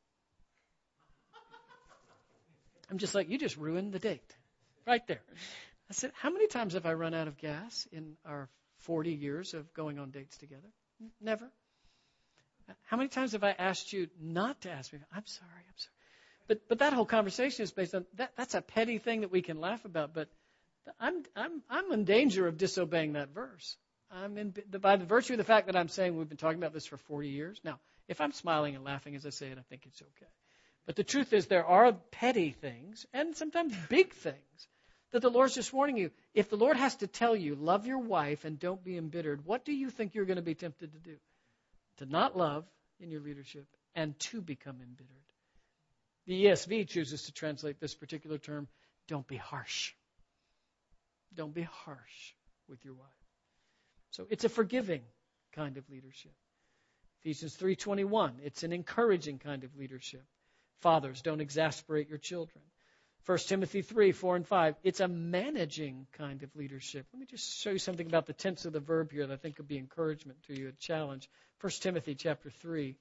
I'm just like, you just ruined the date. Right there. I said, how many times have I run out of gas in our forty years of going on dates together? Never. How many times have I asked you not to ask me? I'm sorry, I'm sorry. But but that whole conversation is based on, that. that's a petty thing that we can laugh about, but I'm I'm I'm in danger of disobeying that verse. I'm in, by the virtue of the fact that I'm saying we've been talking about this for forty years. Now, if I'm smiling and laughing as I say it, I think it's okay. But the truth is there are petty things and sometimes big things that the Lord's just warning you. If the Lord has to tell you, love your wife and don't be embittered, what do you think you're going to be tempted to do? To not love in your leadership and to become embittered. The E S V chooses to translate this particular term, don't be harsh. Don't be harsh with your wife. So it's a forgiving kind of leadership. Ephesians three twenty-one, it's an encouraging kind of leadership. Fathers, don't exasperate your children. First Timothy three, four and five, it's a managing kind of leadership. Let me just show you something about the tense of the verb here that I think could be encouragement to you, a challenge. First Timothy chapter three.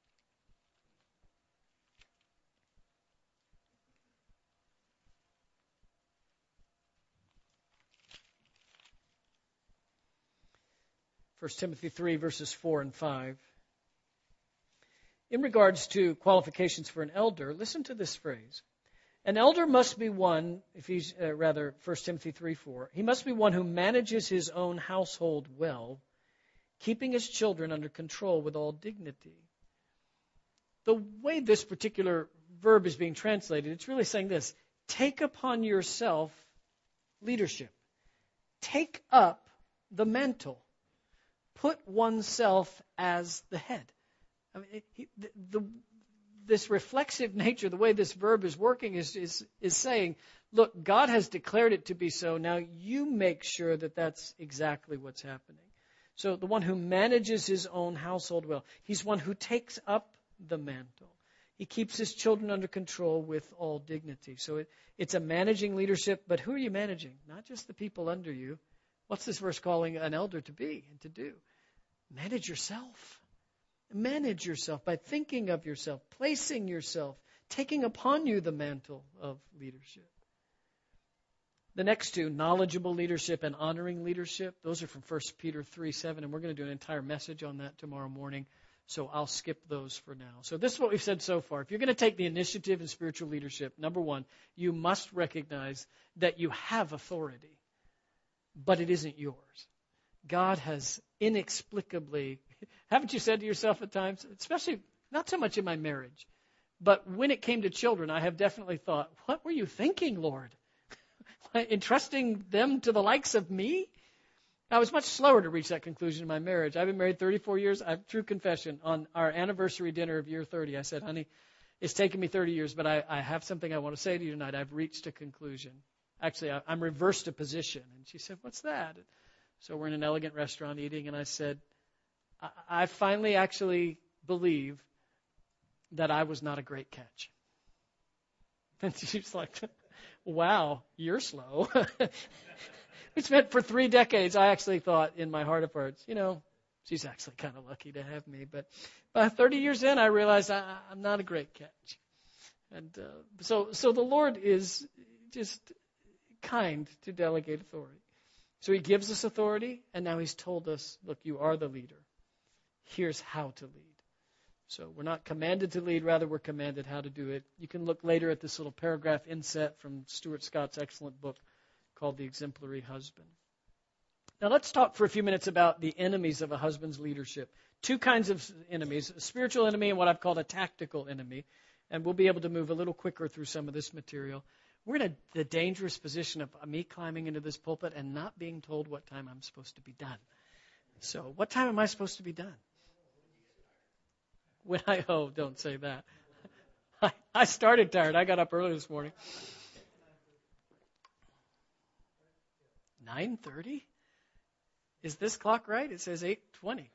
First Timothy three, verses four and five. In regards to qualifications for an elder, listen to this phrase. An elder must be one, if he's uh, rather, First Timothy three, four, he must be one who manages his own household well, keeping his children under control with all dignity. The way this particular verb is being translated, it's really saying this: take upon yourself leadership. Take up the mantle. Put oneself as the head. I mean, it, he, the, the, this reflexive nature, the way this verb is working, is, is, is saying, look, God has declared it to be so. Now you make sure that that's exactly what's happening. So the one who manages his own household well, he's one who takes up the mantle. He keeps his children under control with all dignity. So it, it's a managing leadership, but who are you managing? Not just the people under you. What's this verse calling an elder to be and to do? Manage yourself. Manage yourself by thinking of yourself, placing yourself, taking upon you the mantle of leadership. The next two, knowledgeable leadership and honoring leadership, those are from First Peter three, seven, and we're going to do an entire message on that tomorrow morning, so I'll skip those for now. So this is what we've said so far. If you're going to take the initiative in spiritual leadership, number one, you must recognize that you have authority, but it isn't yours. God has inexplicably, haven't you said to yourself at times, especially not so much in my marriage, but when it came to children, I have definitely thought, what were you thinking, Lord? Entrusting them to the likes of me? I was much slower to reach that conclusion in my marriage. I've been married thirty-four years. I have true confession. On our anniversary dinner of year thirty, I said, honey, it's taken me thirty years, but I, I have something I want to say to you tonight. I've reached a conclusion. Actually, I, I'm reversed a position. And she said, what's that? So we're in an elegant restaurant eating, and I said, I, I finally actually believe that I was not a great catch. And she's like, wow, you're slow. Which meant for three decades, I actually thought in my heart of hearts, you know, she's actually kind of lucky to have me. But by thirty years in, I realized I, I'm not a great catch. And uh, so, so the Lord is just kind to delegate authority. So he gives us authority, and now he's told us, look, you are the leader. Here's how to lead. So we're not commanded to lead, rather we're commanded how to do it. You can look later at this little paragraph inset from Stuart Scott's excellent book called The Exemplary Husband. Now let's talk for a few minutes about the enemies of a husband's leadership. Two kinds of enemies, a spiritual enemy and what I've called a tactical enemy. And we'll be able to move a little quicker through some of this material. We're in a, the dangerous position of me climbing into this pulpit and not being told what time I'm supposed to be done. So what time am I supposed to be done? When I, oh, don't say that. I, I started tired. I got up early this morning. nine thirty? Is this clock right? It says eight twenty.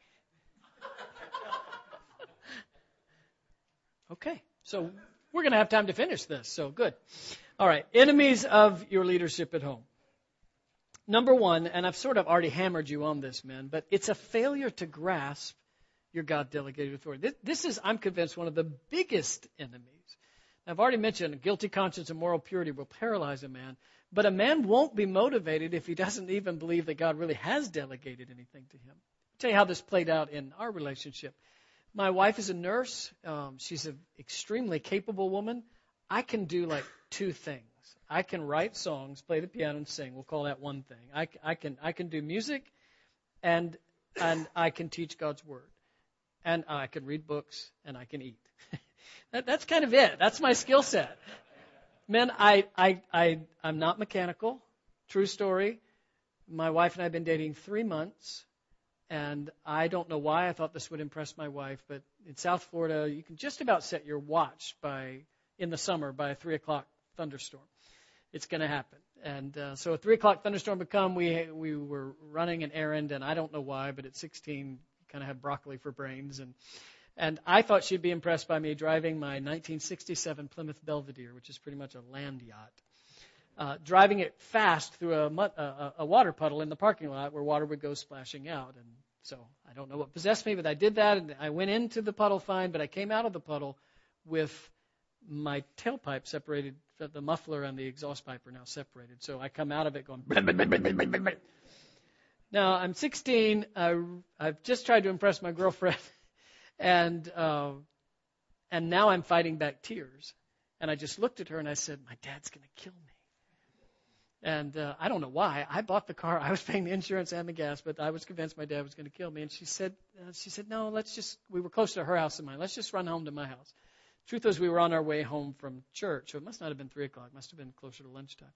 Okay, so we're going to have time to finish this, so good. All right, enemies of your leadership at home. Number one, and I've sort of already hammered you on this, men, but it's a failure to grasp your God-delegated authority. This, this is, I'm convinced, one of the biggest enemies. I've already mentioned a guilty conscience and moral purity will paralyze a man, but a man won't be motivated if he doesn't even believe that God really has delegated anything to him. I'll tell you how this played out in our relationship. My wife is a nurse. Um, she's an extremely capable woman. I can do like two things. I can write songs, play the piano, and sing. We'll call that one thing. I, I can I can do music, and and I can teach God's word, and I can read books, and I can eat. that, that's kind of it. That's my skill set. Men, I I I I'm not mechanical. True story. My wife and I have been dating three months, and I don't know why I thought this would impress my wife, but in South Florida, you can just about set your watch by in the summer by a three o'clock thunderstorm. It's going to happen. And uh, so a three o'clock thunderstorm would come. We we were running an errand, and I don't know why, but at sixteen, you kind of have broccoli for brains. And and I thought she'd be impressed by me driving my nineteen sixty-seven Plymouth Belvedere, which is pretty much a land yacht, uh, driving it fast through a, mud, a, a water puddle in the parking lot where water would go splashing out. And so I don't know what possessed me, but I did that, and I went into the puddle fine, but I came out of the puddle with my tailpipe separated. The muffler and the exhaust pipe are now separated. So I come out of it going, blah, blah, blah, blah, blah, blah, blah. Now I'm sixteen. Uh, I've just tried to impress my girlfriend, and uh, and now I'm fighting back tears. And I just looked at her and I said, my dad's going to kill me. And uh, I don't know why. I bought the car. I was paying the insurance and the gas, but I was convinced my dad was going to kill me. And she said, uh, she said, no, let's just, we were close to her house and mine. Let's just run home to my house. Truth was, we were on our way home from church, so it must not have been three o'clock. It must have been closer to lunchtime.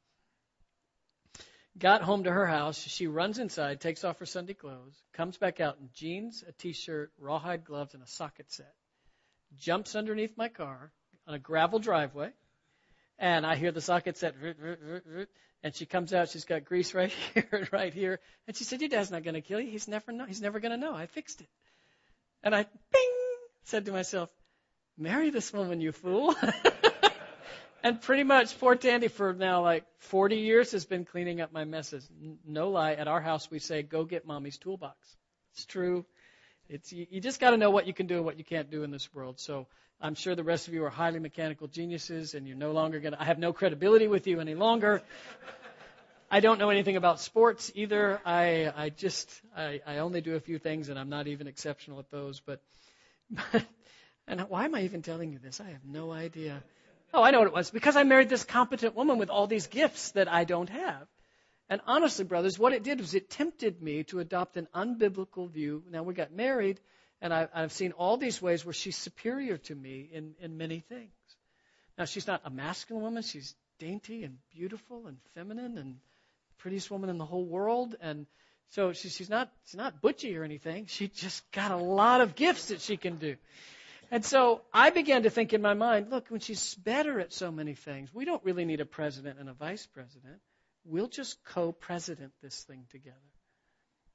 Got home to her house. She runs inside, takes off her Sunday clothes, comes back out in jeans, a T-shirt, rawhide gloves, and a socket set. Jumps underneath my car on a gravel driveway, and I hear the socket set, and she comes out. She's got grease right here and right here. And she said, your dad's not going to kill you. He's never know. He's never going to know. I fixed it. And I, bing, said to myself, marry this woman, you fool. And pretty much poor Tandy for now like forty years has been cleaning up my messes. No lie. At our house, we say, go get mommy's toolbox. It's true. It's you, you just got to know what you can do and what you can't do in this world. So I'm sure the rest of you are highly mechanical geniuses, and you're no longer going to, I have no credibility with you any longer. I don't know anything about sports either. I, I just, I, I only do a few things, and I'm not even exceptional at those. But, but And why am I even telling you this? I have no idea. Oh, I know what it was. Because I married this competent woman with all these gifts that I don't have. And honestly, brothers, what it did was it tempted me to adopt an unbiblical view. Now, we got married, and I, I've seen all these ways where she's superior to me in, in many things. Now, she's not a masculine woman. She's dainty and beautiful and feminine and the prettiest woman in the whole world. And so she, she's not she's not butchy or anything. She just got a lot of gifts that she can do. And so I began to think in my mind, look, when she's better at so many things, we don't really need a president and a vice president. We'll just co-president this thing together.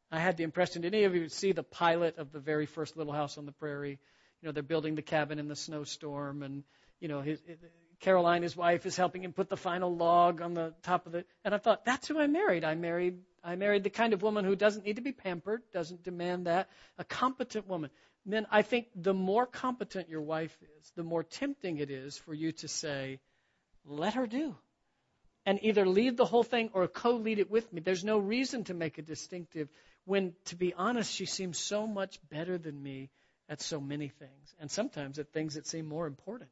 I had the impression, did any of you see the pilot of the very first Little House on the Prairie? You know, they're building the cabin in the snowstorm, and, you know, his, Caroline, his wife, is helping him put the final log on the top of it. And I thought, that's who I married. I married I married the kind of woman who doesn't need to be pampered, doesn't demand that, a competent woman. Men, I think the more competent your wife is, the more tempting it is for you to say, let her do. And either lead the whole thing or co-lead it with me. There's no reason to make a distinctive when, to be honest, she seems so much better than me at so many things, and sometimes at things that seem more important.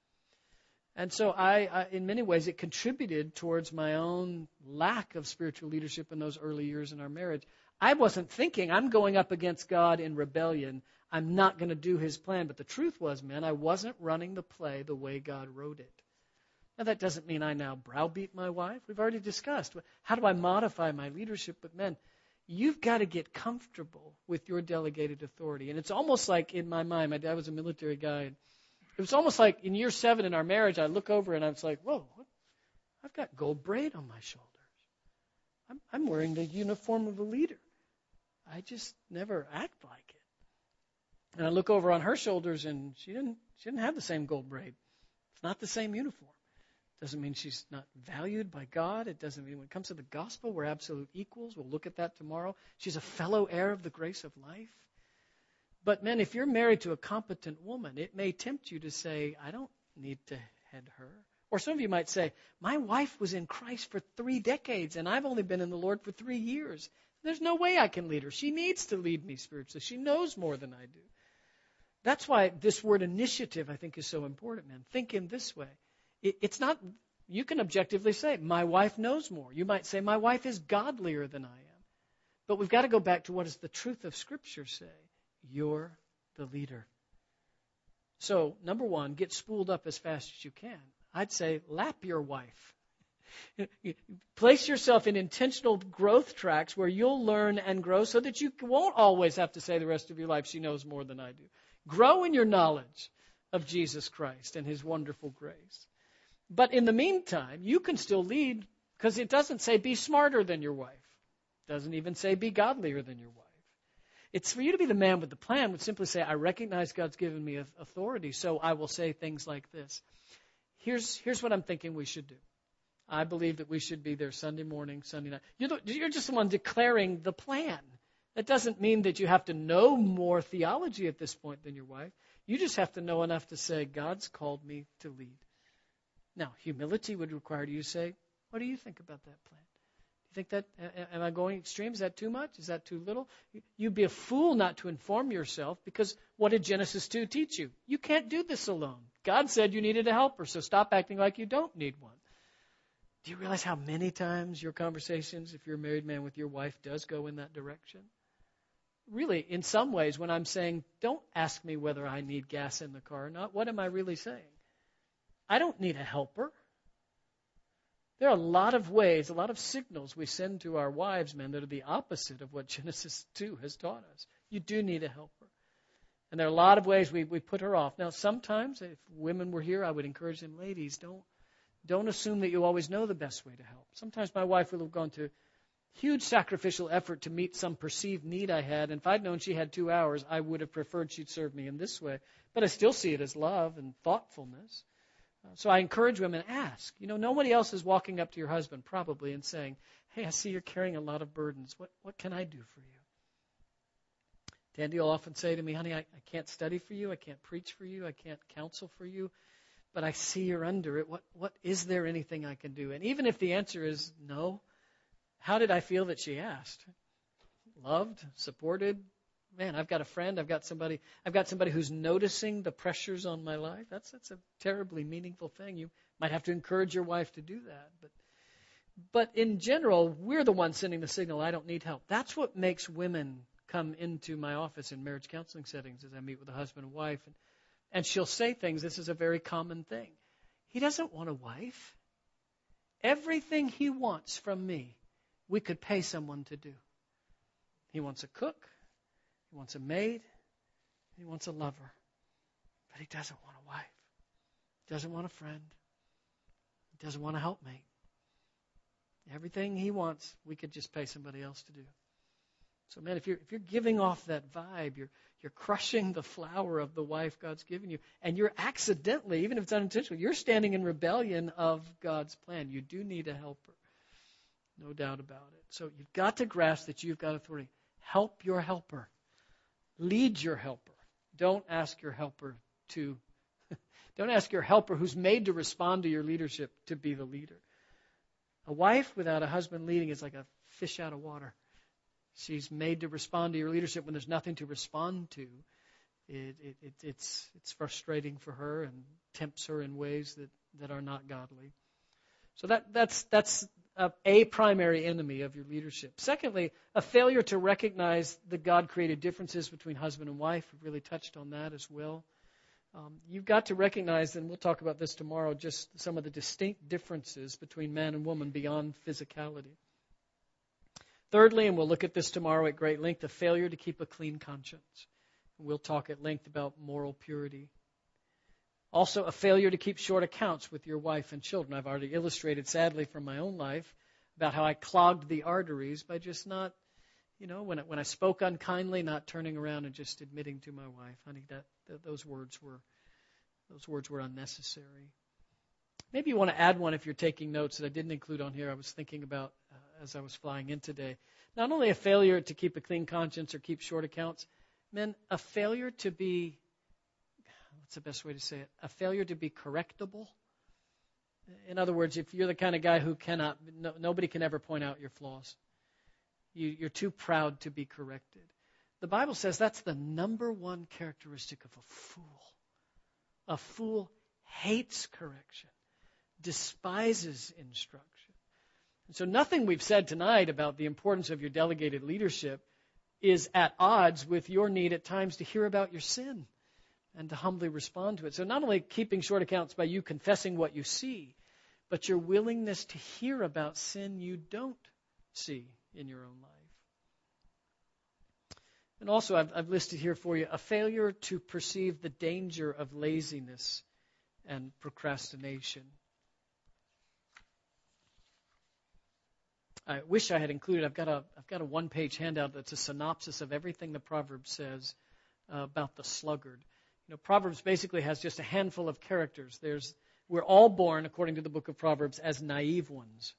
And so I, I, in many ways, it contributed towards my own lack of spiritual leadership in those early years in our marriage. I wasn't thinking, I'm going up against God in rebellion. I'm not going to do his plan. But the truth was, man, I wasn't running the play the way God wrote it. Now, that doesn't mean I now browbeat my wife. We've already discussed, how do I modify my leadership? But, men, you've got to get comfortable with your delegated authority. And it's almost like, in my mind, my dad was a military guy. And it was almost like in year seven in our marriage, I look over and I was like, whoa, what? I've got gold braid on my shoulders. I'm, I'm wearing the uniform of a leader. I just never act like it. And I look over on her shoulders and she didn't, she didn't have the same gold braid. It's not the same uniform. Doesn't mean she's not valued by God. It doesn't mean when it comes to the gospel, we're absolute equals. We'll look at that tomorrow. She's a fellow heir of the grace of life. But, men, if you're married to a competent woman, it may tempt you to say, I don't need to head her. Or some of you might say, my wife was in Christ for three decades, and I've only been in the Lord for three years. There's no way I can lead her. She needs to lead me spiritually. She knows more than I do. That's why this word initiative, I think, is so important, man. Think in this way. It, it's not, you can objectively say, my wife knows more. You might say, my wife is godlier than I am. But we've got to go back to what does the truth of Scripture say? You're the leader. So, number one, get spooled up as fast as you can. I'd say lap your wife. Place yourself in intentional growth tracks where you'll learn and grow so that you won't always have to say the rest of your life, she knows more than I do. Grow in your knowledge of Jesus Christ and his wonderful grace. But in the meantime, you can still lead because it doesn't say be smarter than your wife. It doesn't even say be godlier than your wife. It's for you to be the man with the plan would simply say, I recognize God's given me authority, so I will say things like this. Here's, here's what I'm thinking we should do. I believe that we should be there Sunday morning, Sunday night. You're, the, you're just the one declaring the plan. That doesn't mean that you have to know more theology at this point than your wife. You just have to know enough to say, God's called me to lead. Now, humility would require you to say, what do you think about that plan? You think that, am I going extreme? Is that too much? Is that too little? You'd be a fool not to inform yourself because what did Genesis two teach you? You can't do this alone. God said you needed a helper, so stop acting like you don't need one. Do you realize how many times your conversations, if you're a married man with your wife, does go in that direction? Really, in some ways, when I'm saying, don't ask me whether I need gas in the car or not, what am I really saying? I don't need a helper. There are a lot of ways, a lot of signals we send to our wives, men, that are the opposite of what Genesis two has taught us. You do need a helper. And there are a lot of ways we, we put her off. Now, sometimes, if women were here, I would encourage them, ladies, don't, don't assume that you always know the best way to help. Sometimes my wife would have gone to huge sacrificial effort to meet some perceived need I had, and if I'd known she had two hours, I would have preferred she'd serve me in this way. But I still see it as love and thoughtfulness. So I encourage women, ask. You know, nobody else is walking up to your husband probably and saying, hey, I see you're carrying a lot of burdens. What what can I do for you? Dandy will often say to me, honey, I, I can't study for you. I can't preach for you. I can't counsel for you. But I see you're under it. What what is there anything I can do? And even if the answer is no, how did I feel that she asked? Loved, supported. Man, I've got a friend, I've got somebody, I've got somebody who's noticing the pressures on my life. That's that's a terribly meaningful thing. You might have to encourage your wife to do that. But but in general, we're the ones sending the signal, I don't need help. That's what makes women come into my office in marriage counseling settings as I meet with a husband and wife. And, and she'll say things, this is a very common thing. He doesn't want a wife. Everything he wants from me, we could pay someone to do. He wants a cook. He wants a maid. He wants a lover. But he doesn't want a wife. He doesn't want a friend. He doesn't want a helpmate. Everything he wants, we could just pay somebody else to do. So, man, if you're if you're giving off that vibe, you're you're crushing the flower of the wife God's given you, and you're accidentally, even if it's unintentional, you're standing in rebellion of God's plan. You do need a helper, no doubt about it. So you've got to grasp that you've got authority. Help your helper. Lead your helper. Don't ask your helper to. Don't ask your helper who's made to respond to your leadership to be the leader. A wife without a husband leading is like a fish out of water. She's made to respond to your leadership when there's nothing to respond to. It, it, it, it's, it's frustrating for her and tempts her in ways that, that are not godly. So that, that's, that's a, a primary enemy of your leadership. Secondly, a failure to recognize the God-created differences between husband and wife. We've really touched on that as well. Um, you've got to recognize, and we'll talk about this tomorrow, just some of the distinct differences between man and woman beyond physicality. Thirdly, and we'll look at this tomorrow at great length, a failure to keep a clean conscience. We'll talk at length about moral purity. Also, a failure to keep short accounts with your wife and children. I've already illustrated, sadly, from my own life about how I clogged the arteries by just not, you know, when I, when I spoke unkindly, not turning around and just admitting to my wife, honey, that, that those words were those words were unnecessary. Maybe you want to add one if you're taking notes that I didn't include on here. I was thinking about uh, as I was flying in today. Not only a failure to keep a clean conscience or keep short accounts, men, a failure to be, what's the best way to say it? A failure to be correctable. In other words, if you're the kind of guy who cannot, no, nobody can ever point out your flaws. You, you're too proud to be corrected. The Bible says that's the number one characteristic of a fool. A fool hates correction, despises instruction. And so nothing we've said tonight about the importance of your delegated leadership is at odds with your need at times to hear about your sin and to humbly respond to it. So not only keeping short accounts by you confessing what you see, but your willingness to hear about sin you don't see in your own life. And also, I've, I've listed here for you a failure to perceive the danger of laziness and procrastination. I wish I had included, I've got a, I've got a one-page handout that's a synopsis of everything the Proverbs says uh, about the sluggard. You know, Proverbs basically has just a handful of characters. There's, we're all born, according to the book of Proverbs, as naive ones,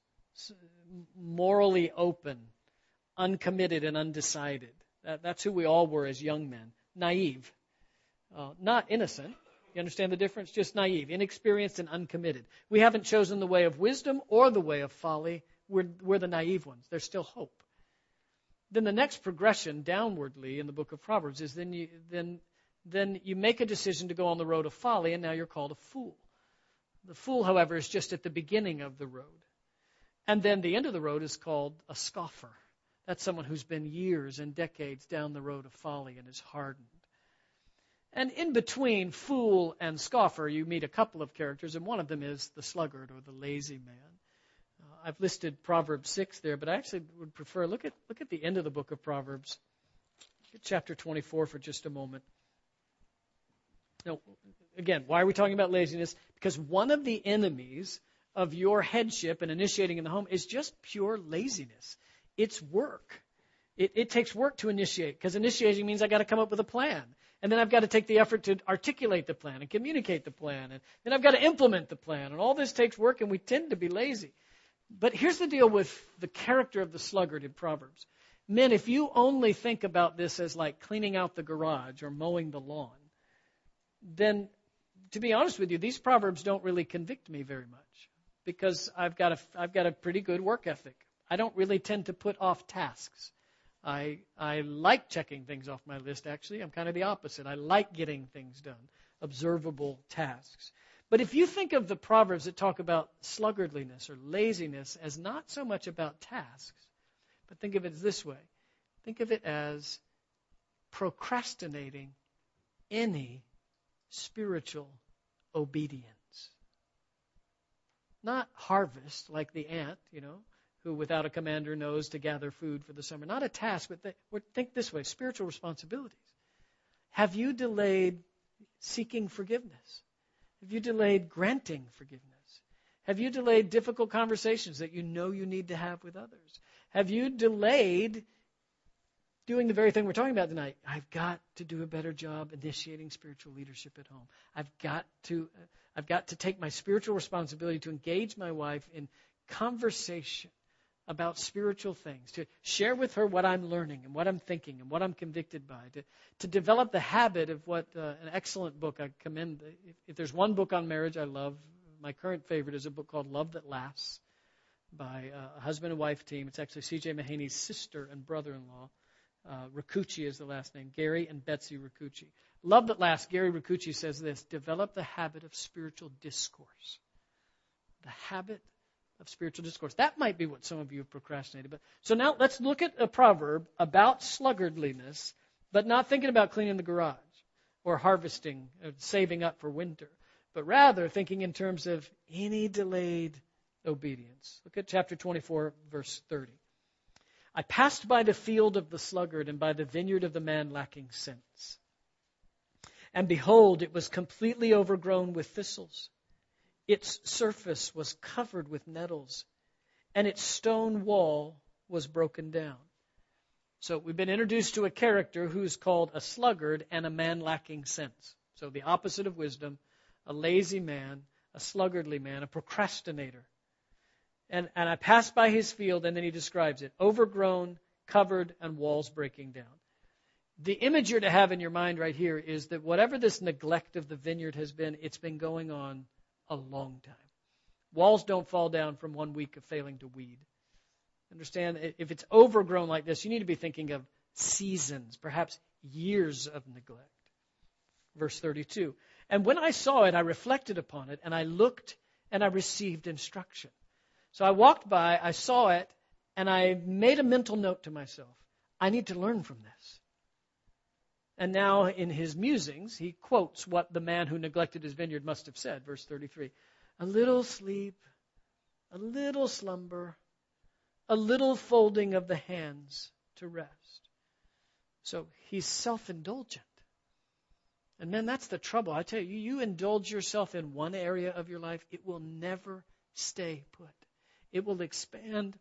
morally open, uncommitted, and undecided. That, that's who we all were as young men. Naive. Uh, not innocent. You understand the difference? Just naive, inexperienced, and uncommitted. We haven't chosen the way of wisdom or the way of folly. We're, we're the naive ones. There's still hope. Then the next progression downwardly in the book of Proverbs is then you, then, then you make a decision to go on the road of folly, and now you're called a fool. The fool, however, is just at the beginning of the road. And then the end of the road is called a scoffer. That's someone who's been years and decades down the road of folly and is hardened. And in between fool and scoffer, you meet a couple of characters, and one of them is the sluggard or the lazy man. Uh, I've listed Proverbs six there, but I actually would prefer, look at look at the end of the book of Proverbs, chapter twenty-four for just a moment. Now, again, why are we talking about laziness? Because one of the enemies of your headship and initiating in the home is just pure laziness. It's work. It, it takes work to initiate, because initiating means I've got to come up with a plan. And then I've got to take the effort to articulate the plan and communicate the plan. And then I've got to implement the plan. And all this takes work, and we tend to be lazy. But here's the deal with the character of the sluggard in Proverbs. Men, if you only think about this as like cleaning out the garage or mowing the lawn, then to be honest with you, these Proverbs don't really convict me very much, because I've got a, I've got a pretty good work ethic. I don't really tend to put off tasks. I I like checking things off my list, actually. I'm kind of the opposite. I like getting things done, observable tasks. But if you think of the Proverbs that talk about sluggardliness or laziness as not so much about tasks, but think of it this way. Think of it as procrastinating any spiritual obedience. Not harvest like the ant, you know, who without a commander knows to gather food for the summer. Not a task, but th- think this way, spiritual responsibilities. Have you delayed seeking forgiveness? Have you delayed granting forgiveness? Have you delayed difficult conversations that you know you need to have with others? Have you delayed doing the very thing we're talking about tonight. I've got to do a better job initiating spiritual leadership at home. I've got to, I've got to take my spiritual responsibility to engage my wife in conversation about spiritual things, to share with her what I'm learning and what I'm thinking and what I'm convicted by, to, to develop the habit of what uh, an excellent book I commend. If, if there's one book on marriage I love, my current favorite is a book called Love That Lasts by uh, a husband and wife team. It's actually C J Mahaney's sister and brother-in-law. Uh, Rakucci is the last name, Gary and Betsy Rakucci. Love That Lasts, Gary Rakucci says this: develop the habit of spiritual discourse. The habit of spiritual discourse. That might be what some of you have procrastinated. But so now let's look at a proverb about sluggardliness, but not thinking about cleaning the garage or harvesting, or saving up for winter, but rather thinking in terms of any delayed obedience. Look at chapter twenty-four, verse thirty. I passed by the field of the sluggard and by the vineyard of the man lacking sense. And behold, it was completely overgrown with thistles. Its surface was covered with nettles, and its stone wall was broken down. So we've been introduced to a character who's called a sluggard and a man lacking sense. So the opposite of wisdom, a lazy man, a sluggardly man, a procrastinator. And, and I passed by his field, and then he describes it: overgrown, covered, and walls breaking down. The image you're to have in your mind right here is that whatever this neglect of the vineyard has been, it's been going on a long time. Walls don't fall down from one week of failing to weed. Understand, if it's overgrown like this, you need to be thinking of seasons, perhaps years of neglect. Verse thirty-two, and when I saw it, I reflected upon it, and I looked, and I received instruction. So I walked by, I saw it, and I made a mental note to myself: I need to learn from this. And now in his musings, he quotes what the man who neglected his vineyard must have said. Verse thirty-three, a little sleep, a little slumber, a little folding of the hands to rest. So he's self-indulgent. And man, that's the trouble. I tell you, you indulge yourself in one area of your life, it will never stay put. It will expand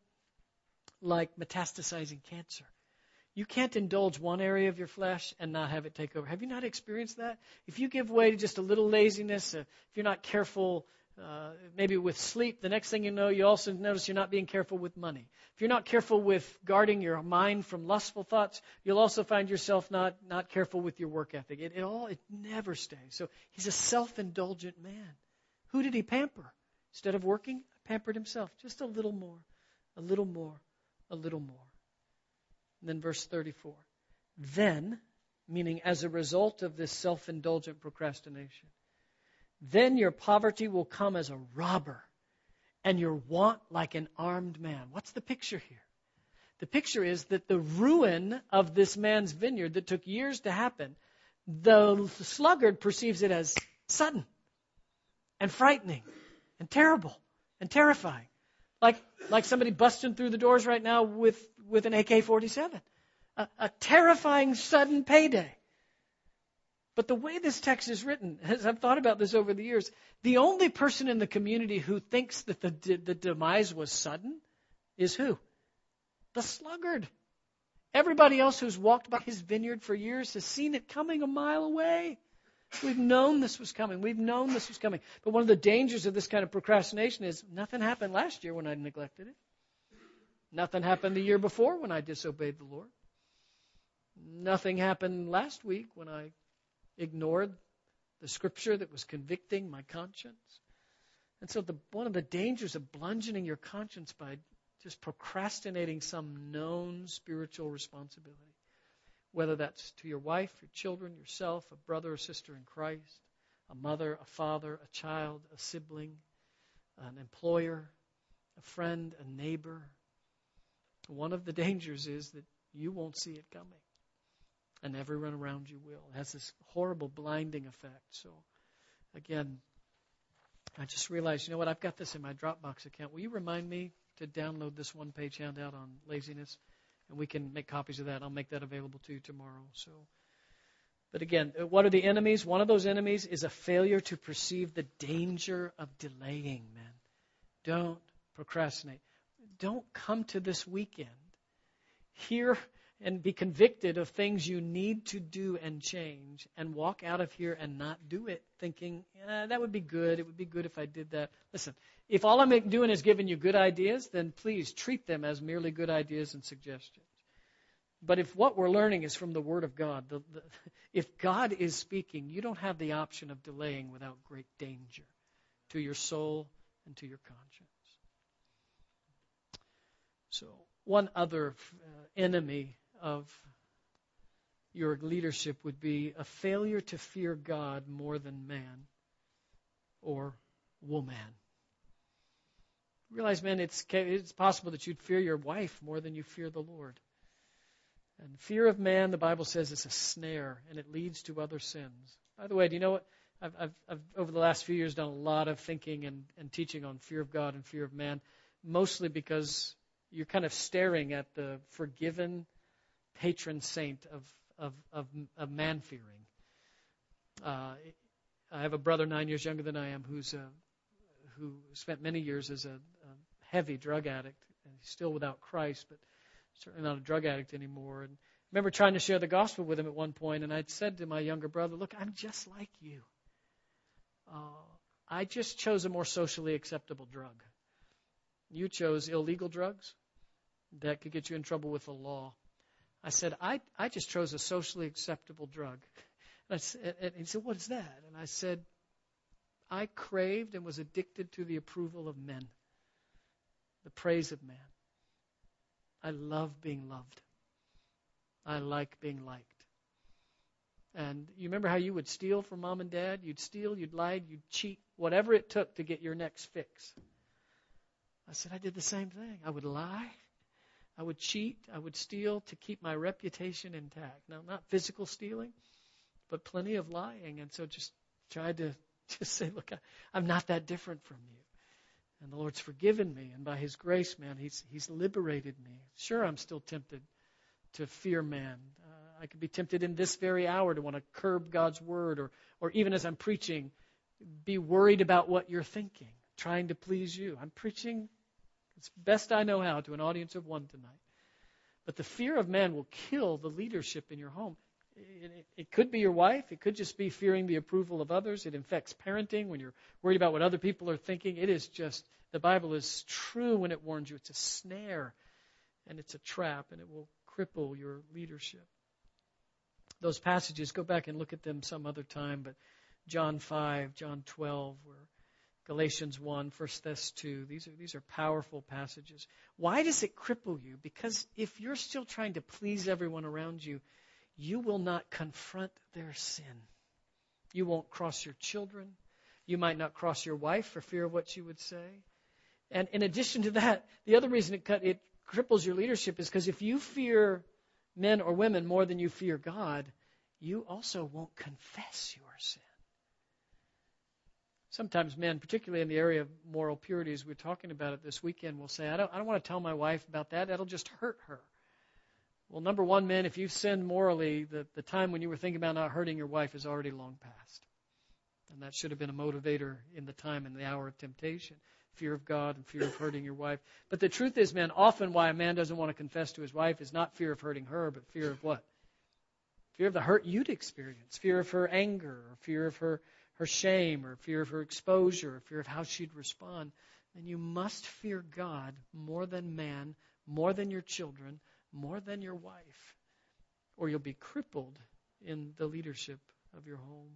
like metastasizing cancer. You can't indulge one area of your flesh and not have it take over. Have you not experienced that? If you give way to just a little laziness, uh, if you're not careful uh, maybe with sleep, the next thing you know, you also notice you're not being careful with money. If you're not careful with guarding your mind from lustful thoughts, you'll also find yourself not, not careful with your work ethic. It, it all, it never stays. So he's a self-indulgent man. Who did he pamper? Instead of working, pampered himself. Just a little more, a little more, a little more. And then verse thirty-four. Then, meaning as a result of this self-indulgent procrastination, then your poverty will come as a robber, and your want like an armed man. What's the picture here? The picture is that the ruin of this man's vineyard that took years to happen, the sluggard perceives it as sudden and frightening and terrible and terrifying. Like, like somebody busting through the doors right now with, with an A K forty-seven. A, a terrifying, sudden payday. But the way this text is written, as I've thought about this over the years, the only person in the community who thinks that the, the demise was sudden is who? The sluggard. Everybody else who's walked by his vineyard for years has seen it coming a mile away. We've known this was coming. We've known this was coming. But one of the dangers of this kind of procrastination is nothing happened last year when I neglected it. Nothing happened the year before when I disobeyed the Lord. Nothing happened last week when I ignored the scripture that was convicting my conscience. And so the, one of the dangers of bludgeoning your conscience by just procrastinating some known spiritual responsibility, whether that's to your wife, your children, yourself, a brother or sister in Christ, a mother, a father, a child, a sibling, an employer, a friend, a neighbor. One of the dangers is that you won't see it coming, and everyone around you will. It has this horrible blinding effect. So, again, I just realized, you know what, I've got this in my Dropbox account. Will you remind me to download this one-page handout on laziness? And we can make copies of that. I'll make that available to you tomorrow. So, but again, what are the enemies? One of those enemies is a failure to perceive the danger of delaying, man. Don't procrastinate. Don't come to this weekend here and be convicted of things you need to do and change, and walk out of here and not do it, thinking, eh, that would be good. It would be good if I did that. Listen, if all I'm doing is giving you good ideas, then please treat them as merely good ideas and suggestions. But if what we're learning is from the Word of God, the, the, if God is speaking, you don't have the option of delaying without great danger to your soul and to your conscience. So, one other uh, enemy of your leadership would be a failure to fear God more than man or woman. Realize, man, it's, it's possible that you'd fear your wife more than you fear the Lord. And fear of man, the Bible says, is a snare, and it leads to other sins. By the way, do you know what? I've, I've, I've over the last few years, done a lot of thinking and, and teaching on fear of God and fear of man, mostly because you're kind of staring at the forgiven patron saint of, of, of, of man-fearing. Uh, I have a brother nine years younger than I am who's a, who spent many years as a, a heavy drug addict, and he's still without Christ, but certainly not a drug addict anymore. And I remember trying to share the gospel with him at one point, and I'd said to my younger brother, look, I'm just like you. Uh, I just chose a more socially acceptable drug. You chose illegal drugs that could get you in trouble with the law. I said, I, I just chose a socially acceptable drug. And, I said, and he said, what is that? And I said, I craved and was addicted to the approval of men, the praise of man. I love being loved. I like being liked. And you remember how you would steal from mom and dad? You'd steal, you'd lie, you'd cheat, whatever it took to get your next fix. I said, I did the same thing. I would lie. I would cheat. I would steal to keep my reputation intact. Now, not physical stealing, but plenty of lying. And so just tried to just say, look, I, I'm not that different from you. And the Lord's forgiven me. And by His grace, man, He's He's liberated me. Sure, I'm still tempted to fear man. Uh, I could be tempted in this very hour to want to curb God's word, or, or even as I'm preaching, be worried about what you're thinking, trying to please you. I'm preaching as best I know how to an audience of one tonight. But the fear of man will kill the leadership in your home. It, it, it could be your wife. It could just be fearing the approval of others. It infects parenting when you're worried about what other people are thinking. It is just, the Bible is true when it warns you. It's a snare and it's a trap, and it will cripple your leadership. Those passages, go back and look at them some other time, but John five, John twelve, where Galatians one, First Thessalonians two, these are, these are powerful passages. Why does it cripple you? Because if you're still trying to please everyone around you, you will not confront their sin. You won't cross your children. You might not cross your wife for fear of what she would say. And in addition to that, the other reason it, cut, it cripples your leadership is because if you fear men or women more than you fear God, you also won't confess your sin. Sometimes men, particularly in the area of moral purity, as we're talking about it this weekend, will say, I don't, I don't want to tell my wife about that. That'll just hurt her. Well, number one, men, if you've sinned morally, the, the time when you were thinking about not hurting your wife is already long past. And that should have been a motivator in the time and the hour of temptation. Fear of God and fear of hurting your wife. But the truth is, man, often why a man doesn't want to confess to his wife is not fear of hurting her, but fear of what? Fear of the hurt you'd experience. Fear of her anger, or fear of her, her shame, or fear of her exposure, or fear of how she'd respond. Then you must fear God more than man, more than your children, more than your wife, or you'll be crippled in the leadership of your home.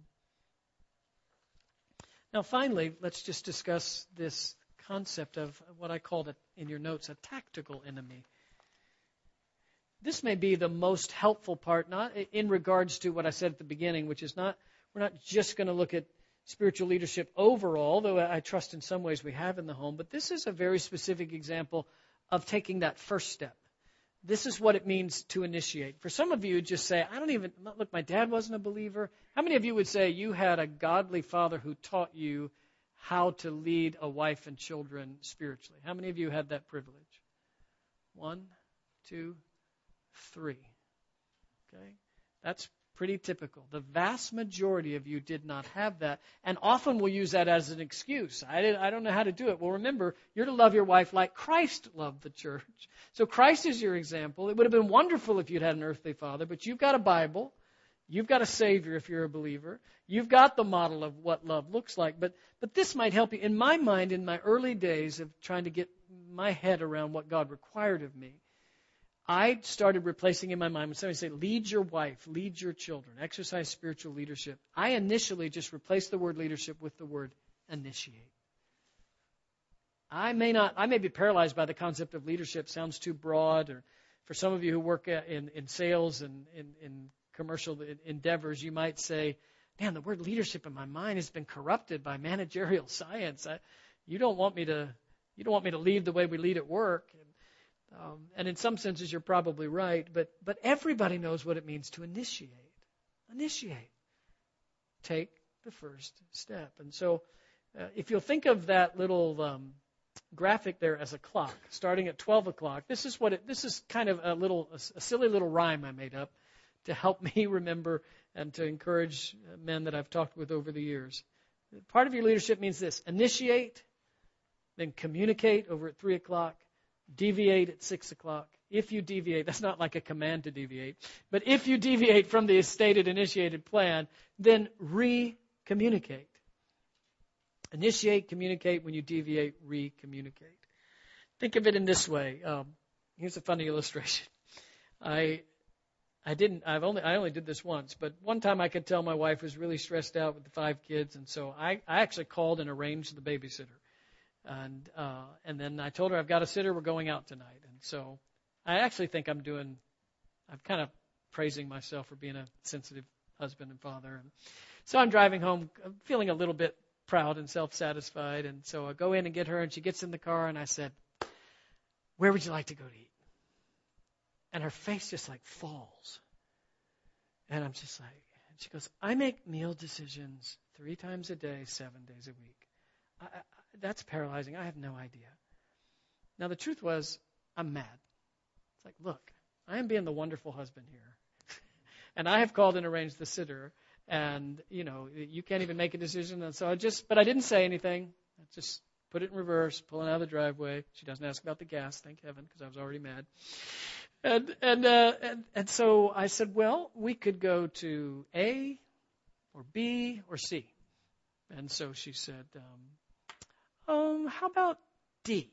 Now, finally, let's just discuss this concept of what I called it in your notes, a tactical enemy. This may be the most helpful part, not in regards to what I said at the beginning, which is not, we're not just going to look at spiritual leadership overall, though I trust in some ways we have in the home, but this is a very specific example of taking that first step. This is what it means to initiate. For some of you, just say, I don't even, look, my dad wasn't a believer. How many of you would say you had a godly father who taught you how to lead a wife and children spiritually? How many of you had that privilege? One, two, three. Okay? That's Pretty typical. The vast majority of you did not have that, and often will use that as an excuse. I, did, I don't know how to do it. Well, remember, you're to love your wife like Christ loved the church. So Christ is your example. It would have been wonderful if you'd had an earthly father, but you've got a Bible. You've got a Savior if you're a believer. You've got the model of what love looks like. But but this might help you. In my mind, in my early days of trying to get my head around what God required of me, I started replacing in my mind when somebody say, lead your wife, lead your children, exercise spiritual leadership. I initially just replaced the word leadership with the word initiate. I may not, I may be paralyzed by the concept of leadership. Sounds too broad. Or for some of you who work in, in sales and in, in commercial endeavors, you might say, man, the word leadership in my mind has been corrupted by managerial science. I, you don't want me to, you don't want me to lead the way we lead at work. And, Um, and in some senses, you're probably right, but but everybody knows what it means to initiate. Initiate. Take the first step. And so uh, if you'll think of that little um, graphic there as a clock, starting at twelve o'clock, this is what it, this is kind of a little, a, a silly little rhyme I made up to help me remember and to encourage men that I've talked with over the years. Part of your leadership means this: initiate, then communicate over at three o'clock, deviate at six o'clock. If you deviate, that's not like a command to deviate, but if you deviate from the stated initiated plan, then re-communicate. Initiate, communicate. When you deviate, re-communicate. Think of it in this way. Um, here's a funny illustration. I I didn't. I've only. I only did this once, but one time I could tell my wife was really stressed out with the five kids, and so I, I actually called and arranged the babysitter. And uh, and then I told her, I've got a sitter, we're going out tonight. And so I actually think I'm doing, I'm kind of praising myself for being a sensitive husband and father. And so I'm driving home, I'm feeling a little bit proud and self-satisfied. And so I go in and get her, and she gets in the car, and I said, where would you like to go to eat? And her face just like falls. And I'm just like, and she goes, I make meal decisions three times a day, seven days a week. I, I, that's paralyzing. I have no idea. Now, the truth was, I'm mad. It's like, look, I am being the wonderful husband here. And I have called and arranged the sitter. And, you know, you can't even make a decision. And so I just, but I didn't say anything. I just put it in reverse, pulling out of the driveway. She doesn't ask about the gas, thank heaven, because I was already mad. And, and, uh, and, and so I said, well, we could go to A or B or C. And so she said, um, um, how about D?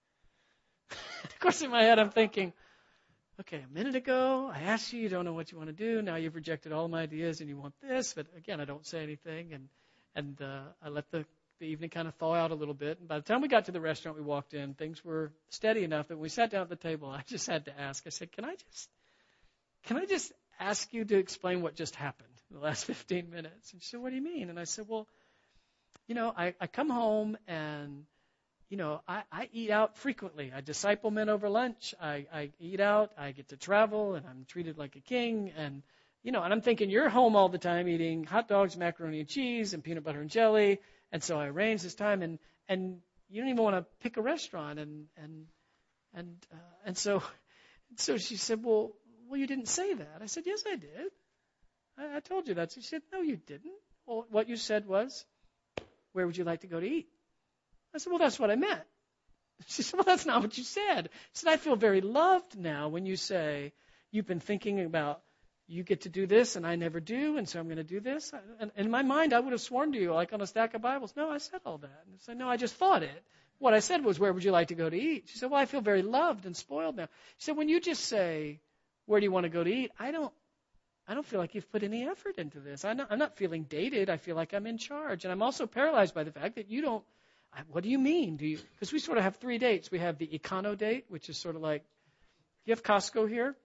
Of course, in my head, I'm thinking, okay, a minute ago, I asked you, you don't know what you want to do. Now you've rejected all my ideas and you want this. But again, I don't say anything. And, and uh, I let the, the evening kind of thaw out a little bit. And by the time we got to the restaurant, we walked in, things were steady enough that when we sat down at the table, I just had to ask. I said, can I just, can I just ask you to explain what just happened in the last fifteen minutes? And she said, what do you mean? And I said, well, you know, I, I come home and, you know, I, I eat out frequently. I disciple men over lunch. I, I eat out. I get to travel, and I'm treated like a king. And, you know, and I'm thinking, you're home all the time eating hot dogs, macaroni and cheese, and peanut butter and jelly. And so I arrange this time, and, and you don't even want to pick a restaurant. And and and uh, and so so she said, well, well, you didn't say that. I said, yes, I did. I, I told you that. She said, no, you didn't. Well, what you said was, where would you like to go to eat? I said, well, that's what I meant. She said, well, that's not what you said. She said, I feel very loved now when you say, you've been thinking about, you get to do this and I never do, and so I'm going to do this. And in my mind, I would have sworn to you, like on a stack of Bibles, no, I said all that. And I said, no, I just thought it. What I said was, where would you like to go to eat? She said, well, I feel very loved and spoiled now. She said, when you just say, where do you want to go to eat? I don't, I don't feel like you've put any effort into this. I'm not, I'm not feeling dated. I feel like I'm in charge. And I'm also paralyzed by the fact that you don't, I, what do you mean? Do you? Because we sort of have three dates. We have the econo date, which is sort of like, you have Costco here?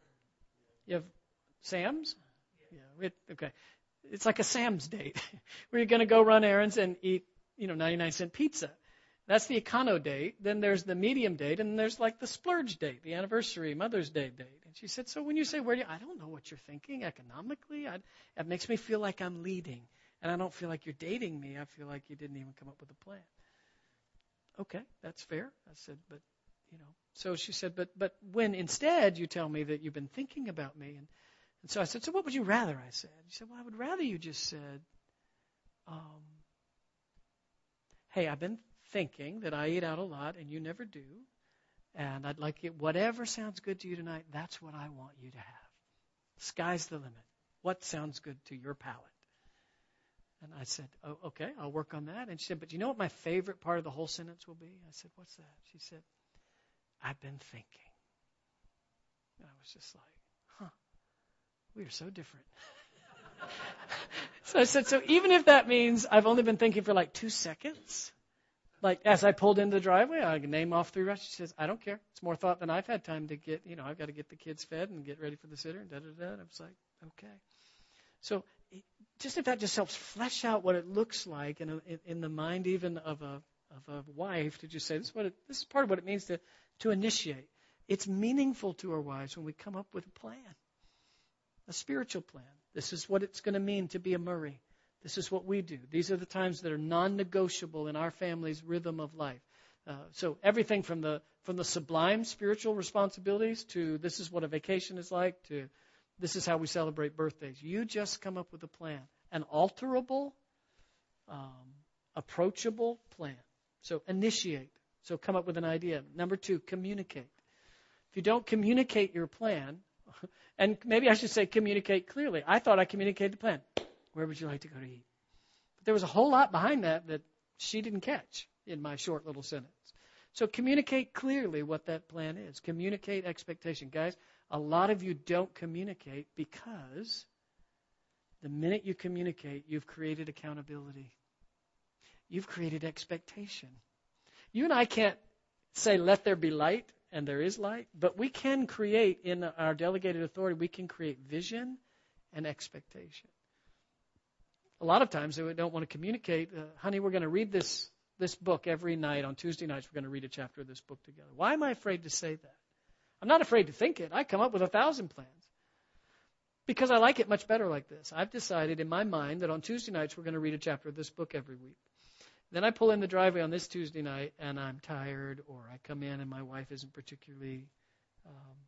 You have Sam's? Yeah. We, okay. It's like a Sam's date where you're going to go run errands and eat, you know, ninety-nine cent pizza. That's the econo date. Then there's the medium date, and there's like the splurge date, the anniversary, Mother's Day date. And she said, so when you say, where do you, I don't know what you're thinking economically. I, it makes me feel like I'm leading, and I don't feel like you're dating me. I feel like you didn't even come up with a plan. Okay, that's fair. I said, but, you know. So she said, but but when instead you tell me that you've been thinking about me, and, And so I said, so what would you rather? I said. She said, well, I would rather you just said, um, hey, I've been thinking that I eat out a lot and you never do. And I'd like it, whatever sounds good to you tonight, that's what I want you to have. Sky's the limit. What sounds good to your palate? And I said, oh, okay, I'll work on that. And she said, but you know what my favorite part of the whole sentence will be? I said, what's that? She said, I've been thinking. And I was just like, huh, we are so different. So I said, so even if that means I've only been thinking for like two seconds, like as I pulled into the driveway, I can name off three restaurants. She says, I don't care. It's more thought than I've had time to get, you know, I've got to get the kids fed and get ready for the sitter and da-da-da. And I was like, okay. So just if that just helps flesh out what it looks like in, a, in, in the mind even of a of a wife to just say, this is what it, this is part of what it means to, to initiate. It's meaningful to our wives when we come up with a plan, a spiritual plan. This is what it's going to mean to be a Murray. This is what we do. These are the times that are non-negotiable in our family's rhythm of life. Uh, so everything from the from the sublime spiritual responsibilities to this is what a vacation is like to this is how we celebrate birthdays. You just come up with a plan, an alterable, um, approachable plan. So initiate. So come up with an idea. Number two, communicate. If you don't communicate your plan, and maybe I should say communicate clearly. I thought I communicated the plan. Where would you like to go to eat? But there was a whole lot behind that that she didn't catch in my short little sentence. So communicate clearly what that plan is. Communicate expectation. Guys, a lot of you don't communicate because the minute you communicate, you've created accountability. You've created expectation. You and I can't say, let there be light, and there is light, but we can create, in our delegated authority, we can create vision and expectation. A lot of times they don't want to communicate, uh, honey, we're going to read this this book every night. On Tuesday nights, we're going to read a chapter of this book together. Why am I afraid to say that? I'm not afraid to think it. I come up with a thousand plans because I like it much better like this. I've decided in my mind that on Tuesday nights, we're going to read a chapter of this book every week. Then I pull in the driveway on this Tuesday night, and I'm tired, or I come in and my wife isn't particularly, um,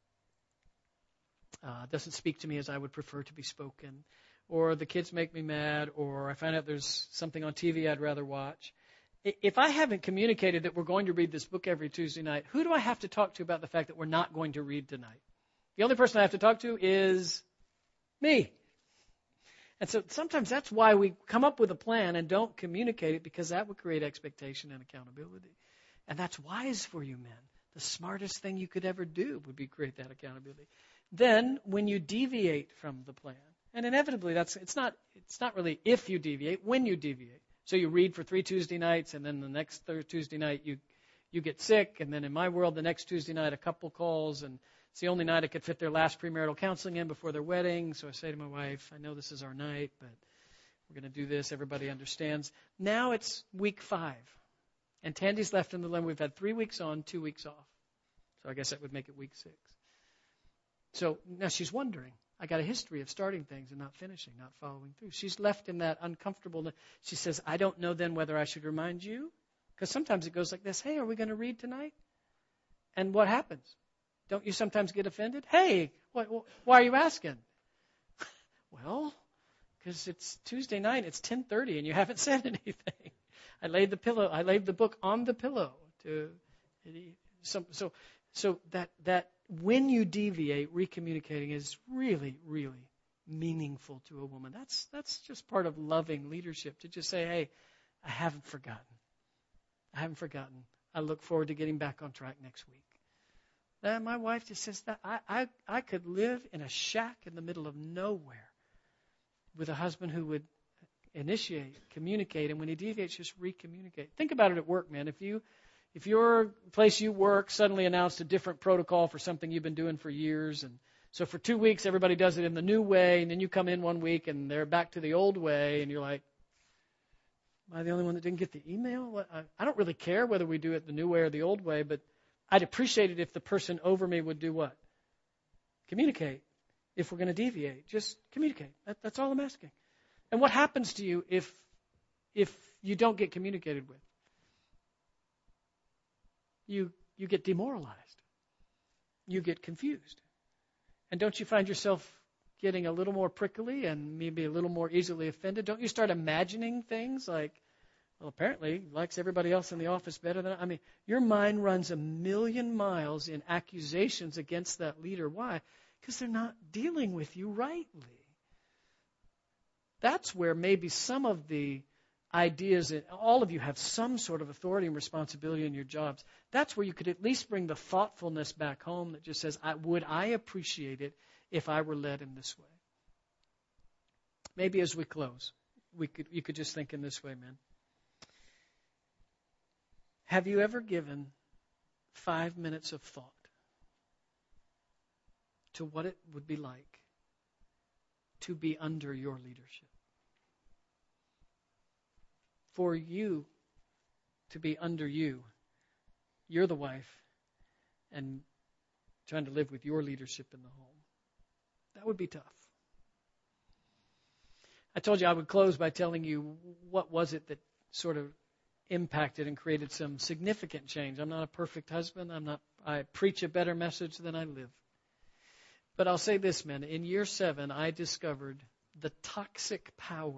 uh, doesn't speak to me as I would prefer to be spoken, or the kids make me mad, or I find out there's something on T V I'd rather watch. If I haven't communicated that we're going to read this book every Tuesday night, who do I have to talk to about the fact that we're not going to read tonight? The only person I have to talk to is me. And so sometimes that's why we come up with a plan and don't communicate it, because that would create expectation and accountability. And that's wise for you men. The smartest thing you could ever do would be create that accountability. Then when you deviate from the plan, and inevitably that's it's not it's not really if you deviate, when you deviate. So you read for three Tuesday nights, and then the next third Tuesday night you you get sick, and then in my world the next Tuesday night a couple calls, and it's the only night I could fit their last premarital counseling in before their wedding. So I say to my wife, I know this is our night, but we're going to do this. Everybody understands. Now it's week five. And Tandy's left in the limbo. We've had three weeks on, two weeks off. So I guess that would make it week six. So now she's wondering. I got a history of starting things and not finishing, not following through. She's left in that uncomfortable. She says, I don't know then whether I should remind you. Because sometimes it goes like this. Hey, are we going to read tonight? And what happens? Don't you sometimes get offended? Hey, what, why are you asking? Well, because it's Tuesday night, it's ten thirty, and you haven't said anything. I laid the pillow, I laid the book on the pillow. To so so so that that when you deviate, recommunicating is really really meaningful to a woman. That's that's just part of loving leadership, to just say, hey, I haven't forgotten. I haven't forgotten. I look forward to getting back on track next week. Uh, my wife just says that I, I, I could live in a shack in the middle of nowhere with a husband who would initiate, communicate, and when he deviates, just recommunicate. Think about it at work, man. If you, if your place you work suddenly announced a different protocol for something you've been doing for years, and so for two weeks everybody does it in the new way, and then you come in one week and they're back to the old way, and you're like, am I the only one that didn't get the email? I, I don't really care whether we do it the new way or the old way, but I'd appreciate it if the person over me would do what? Communicate. If we're going to deviate, just communicate. That, that's all I'm asking. And what happens to you if if you don't get communicated with? You you get demoralized. You get confused. And don't you find yourself getting a little more prickly and maybe a little more easily offended? Don't you start imagining things like, well, apparently he likes everybody else in the office better than I. I mean, your mind runs a million miles in accusations against that leader. Why? Because they're not dealing with you rightly. That's where maybe some of the ideas that all of you have some sort of authority and responsibility in your jobs. That's where you could at least bring the thoughtfulness back home that just says, I, would I appreciate it if I were led in this way? Maybe as we close, we could you could just think in this way, man. Have you ever given five minutes of thought to what it would be like to be under your leadership? For you to be under you, you're the wife, and trying to live with your leadership in the home. That would be tough. I told you I would close by telling you what was it that sort of impacted and created some significant change. I'm not a perfect husband. I'm not. I preach a better message than I live. But I'll say this, man. In year seven, I discovered the toxic power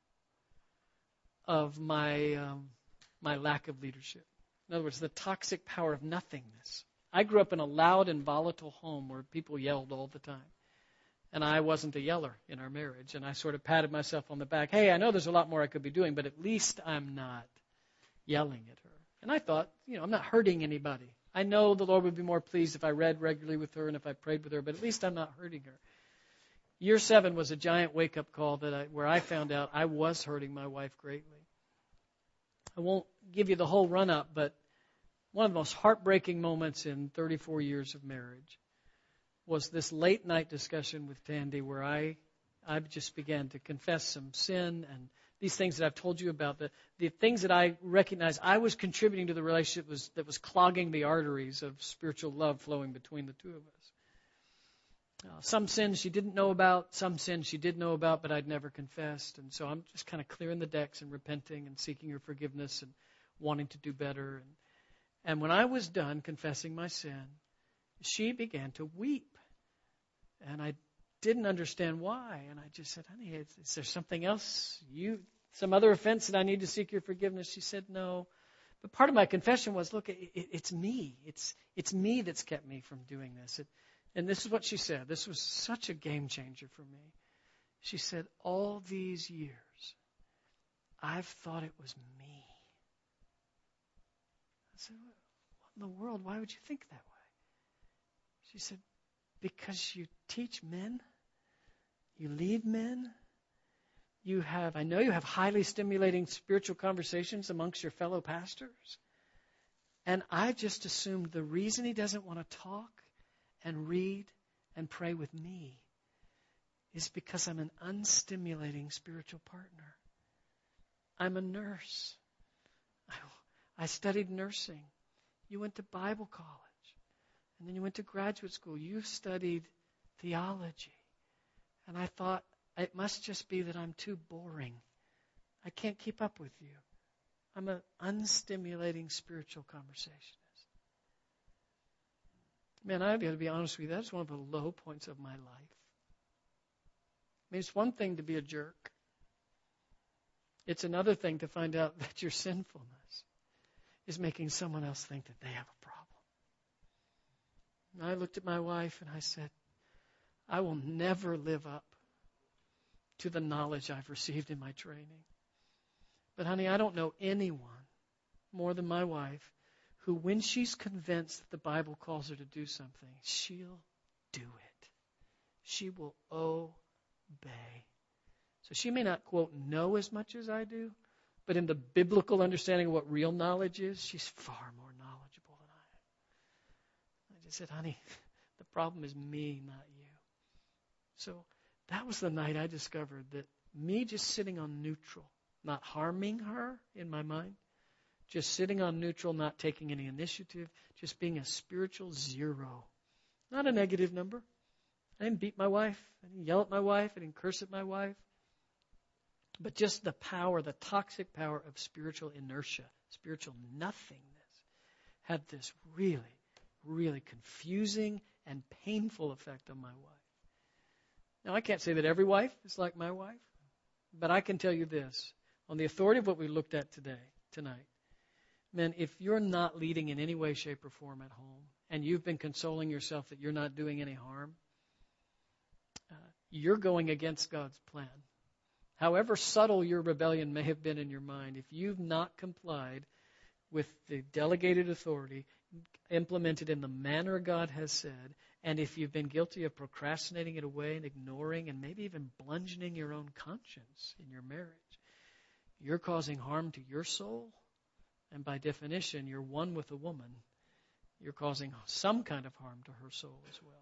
of my um, my lack of leadership. In other words, the toxic power of nothingness. I grew up in a loud and volatile home where people yelled all the time. And I wasn't a yeller in our marriage. And I sort of patted myself on the back. Hey, I know there's a lot more I could be doing, but at least I'm not yelling at her. And I thought, you know, I'm not hurting anybody. I know the Lord would be more pleased if I read regularly with her and if I prayed with her, but at least I'm not hurting her. Year seven was a giant wake-up call that I, where I found out I was hurting my wife greatly. I won't give you the whole run-up, but one of the most heartbreaking moments in thirty-four years of marriage was this late-night discussion with Tandy where I, I just began to confess some sin and these things that I've told you about, the, the things that I recognized I was contributing to the relationship was, that was clogging the arteries of spiritual love flowing between the two of us. Uh, some sins she didn't know about, some sins she did know about, but I'd never confessed. And so I'm just kind of clearing the decks and repenting and seeking her forgiveness and wanting to do better. And, and when I was done confessing my sin, she began to weep. And I didn't understand why. And I just said, honey, is, is there something else, you, some other offense that I need to seek your forgiveness? She said, no. But part of my confession was, look, it, it, it's me. It's, it's me that's kept me from doing this. It, And this is what she said. This was such a game changer for me. She said, all these years, I've thought it was me. I said, what in the world? Why would you think that way? She said, because you teach men, you lead men, you have, I know you have highly stimulating spiritual conversations amongst your fellow pastors. And I just assumed the reason he doesn't want to talk and read and pray with me is because I'm an unstimulating spiritual partner. I'm a nurse. I, I studied nursing. You went to Bible college. And then you went to graduate school. You studied theology. And I thought, it must just be that I'm too boring. I can't keep up with you. I'm an unstimulating spiritual conversationalist. Man, I've got to be honest with you, that's one of the low points of my life. I mean, it's one thing to be a jerk. It's another thing to find out that your sinfulness is making someone else think that they have a problem. And I looked at my wife and I said, I will never live up to the knowledge I've received in my training. But honey, I don't know anyone more than my wife who, when she's convinced that the Bible calls her to do something, she'll do it. She will obey. So she may not, quote, know as much as I do, but in the biblical understanding of what real knowledge is, she's far more knowledgeable than I am. I just said, honey, the problem is me, not you. So that was the night I discovered that me just sitting on neutral, not harming her in my mind, just sitting on neutral, not taking any initiative, just being a spiritual zero. Not a negative number. I didn't beat my wife. I didn't yell at my wife. I didn't curse at my wife. But just the power, the toxic power of spiritual inertia, spiritual nothingness, had this really, really confusing and painful effect on my wife. Now, I can't say that every wife is like my wife, but I can tell you this, on the authority of what we looked at today, tonight. Men, if you're not leading in any way, shape, or form at home, and you've been consoling yourself that you're not doing any harm, uh, you're going against God's plan. However subtle your rebellion may have been in your mind, if you've not complied with the delegated authority implemented in the manner God has said, and if you've been guilty of procrastinating it away and ignoring and maybe even bludgeoning your own conscience in your marriage, you're causing harm to your soul, and by definition, you're one with a woman. You're causing some kind of harm to her soul as well.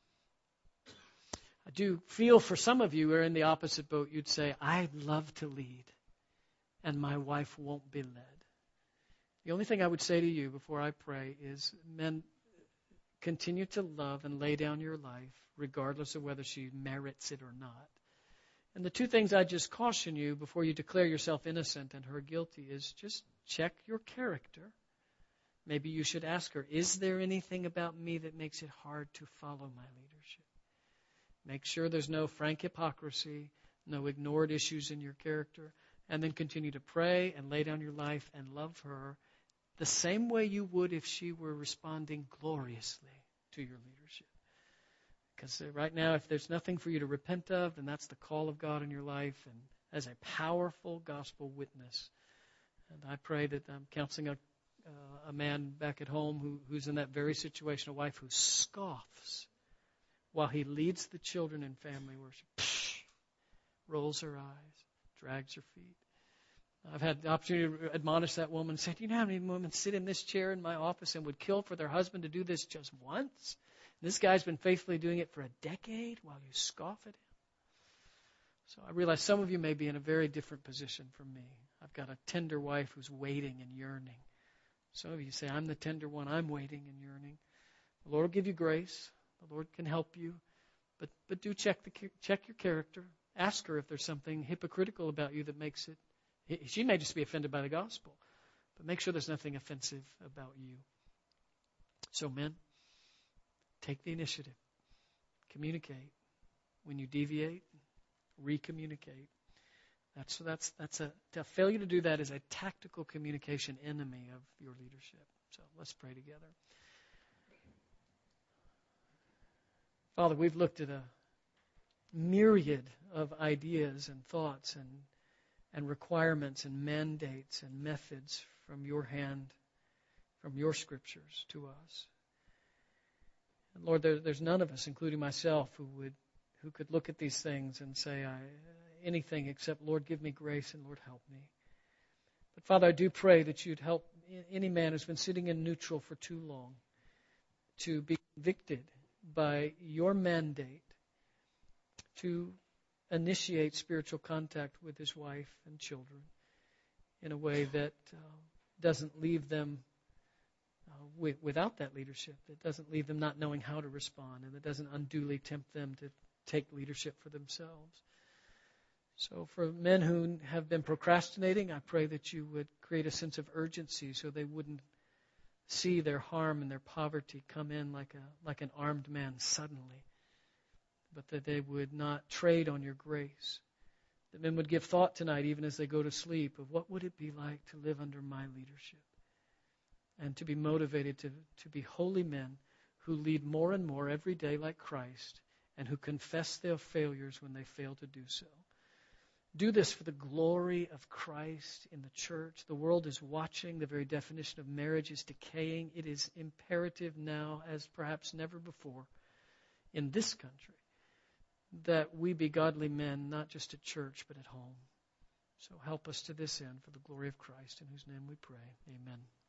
I do feel for some of you who are in the opposite boat, you'd say, I'd love to lead, and my wife won't be led. The only thing I would say to you before I pray is, men, continue to love and lay down your life, regardless of whether she merits it or not. And the two things I just caution you before you declare yourself innocent and her guilty is just check your character. Maybe you should ask her, is there anything about me that makes it hard to follow my leadership? Make sure there's no frank hypocrisy, no ignored issues in your character, and then continue to pray and lay down your life and love her the same way you would if she were responding gloriously to your leadership. Because right now, if there's nothing for you to repent of, then that's the call of God in your life and as a powerful gospel witness. And I pray that I'm counseling a, uh, a man back at home who, who's in that very situation, a wife who scoffs while he leads the children in family worship, psh, rolls her eyes, drags her feet. I've had the opportunity to admonish that woman and say, do you know how many women sit in this chair in my office and would kill for their husband to do this just once? And this guy's been faithfully doing it for a decade while you scoff at him. So I realize some of you may be in a very different position from me. I've got a tender wife who's waiting and yearning. Some of you say, I'm the tender one, I'm waiting and yearning. The Lord will give you grace. The Lord can help you. But but do check the check your character. Ask her if there's something hypocritical about you that makes it. She may just be offended by the gospel. But make sure there's nothing offensive about you. So men, take the initiative. Communicate. When you deviate, recommunicate. That's that's that's a, a failure to do that is a tactical communication enemy of your leadership. So let's pray together. Father, we've looked at a myriad of ideas and thoughts and and requirements and mandates and methods from your hand, from your scriptures to us. And Lord, there, there's none of us, including myself, who would who could look at these things and say I, anything except, Lord, give me grace and Lord, help me. But Father, I do pray that you'd help any man who's been sitting in neutral for too long to be convicted by your mandate to initiate spiritual contact with his wife and children in a way that uh, doesn't leave them uh, with, without that leadership, that doesn't leave them not knowing how to respond, and that doesn't unduly tempt them to take leadership for themselves. So for men who have been procrastinating, I pray that you would create a sense of urgency so they wouldn't see their harm and their poverty come in like a like an armed man suddenly, but that they would not trade on your grace. That men would give thought tonight, even as they go to sleep, of what would it be like to live under my leadership, and to be motivated to, to be holy men who lead more and more every day like Christ, and who confess their failures when they fail to do so. Do this for the glory of Christ in the church. The world is watching. The very definition of marriage is decaying. It is imperative now, as perhaps never before, in this country, that we be godly men, not just at church, but at home. So help us to this end for the glory of Christ, in whose name we pray. Amen.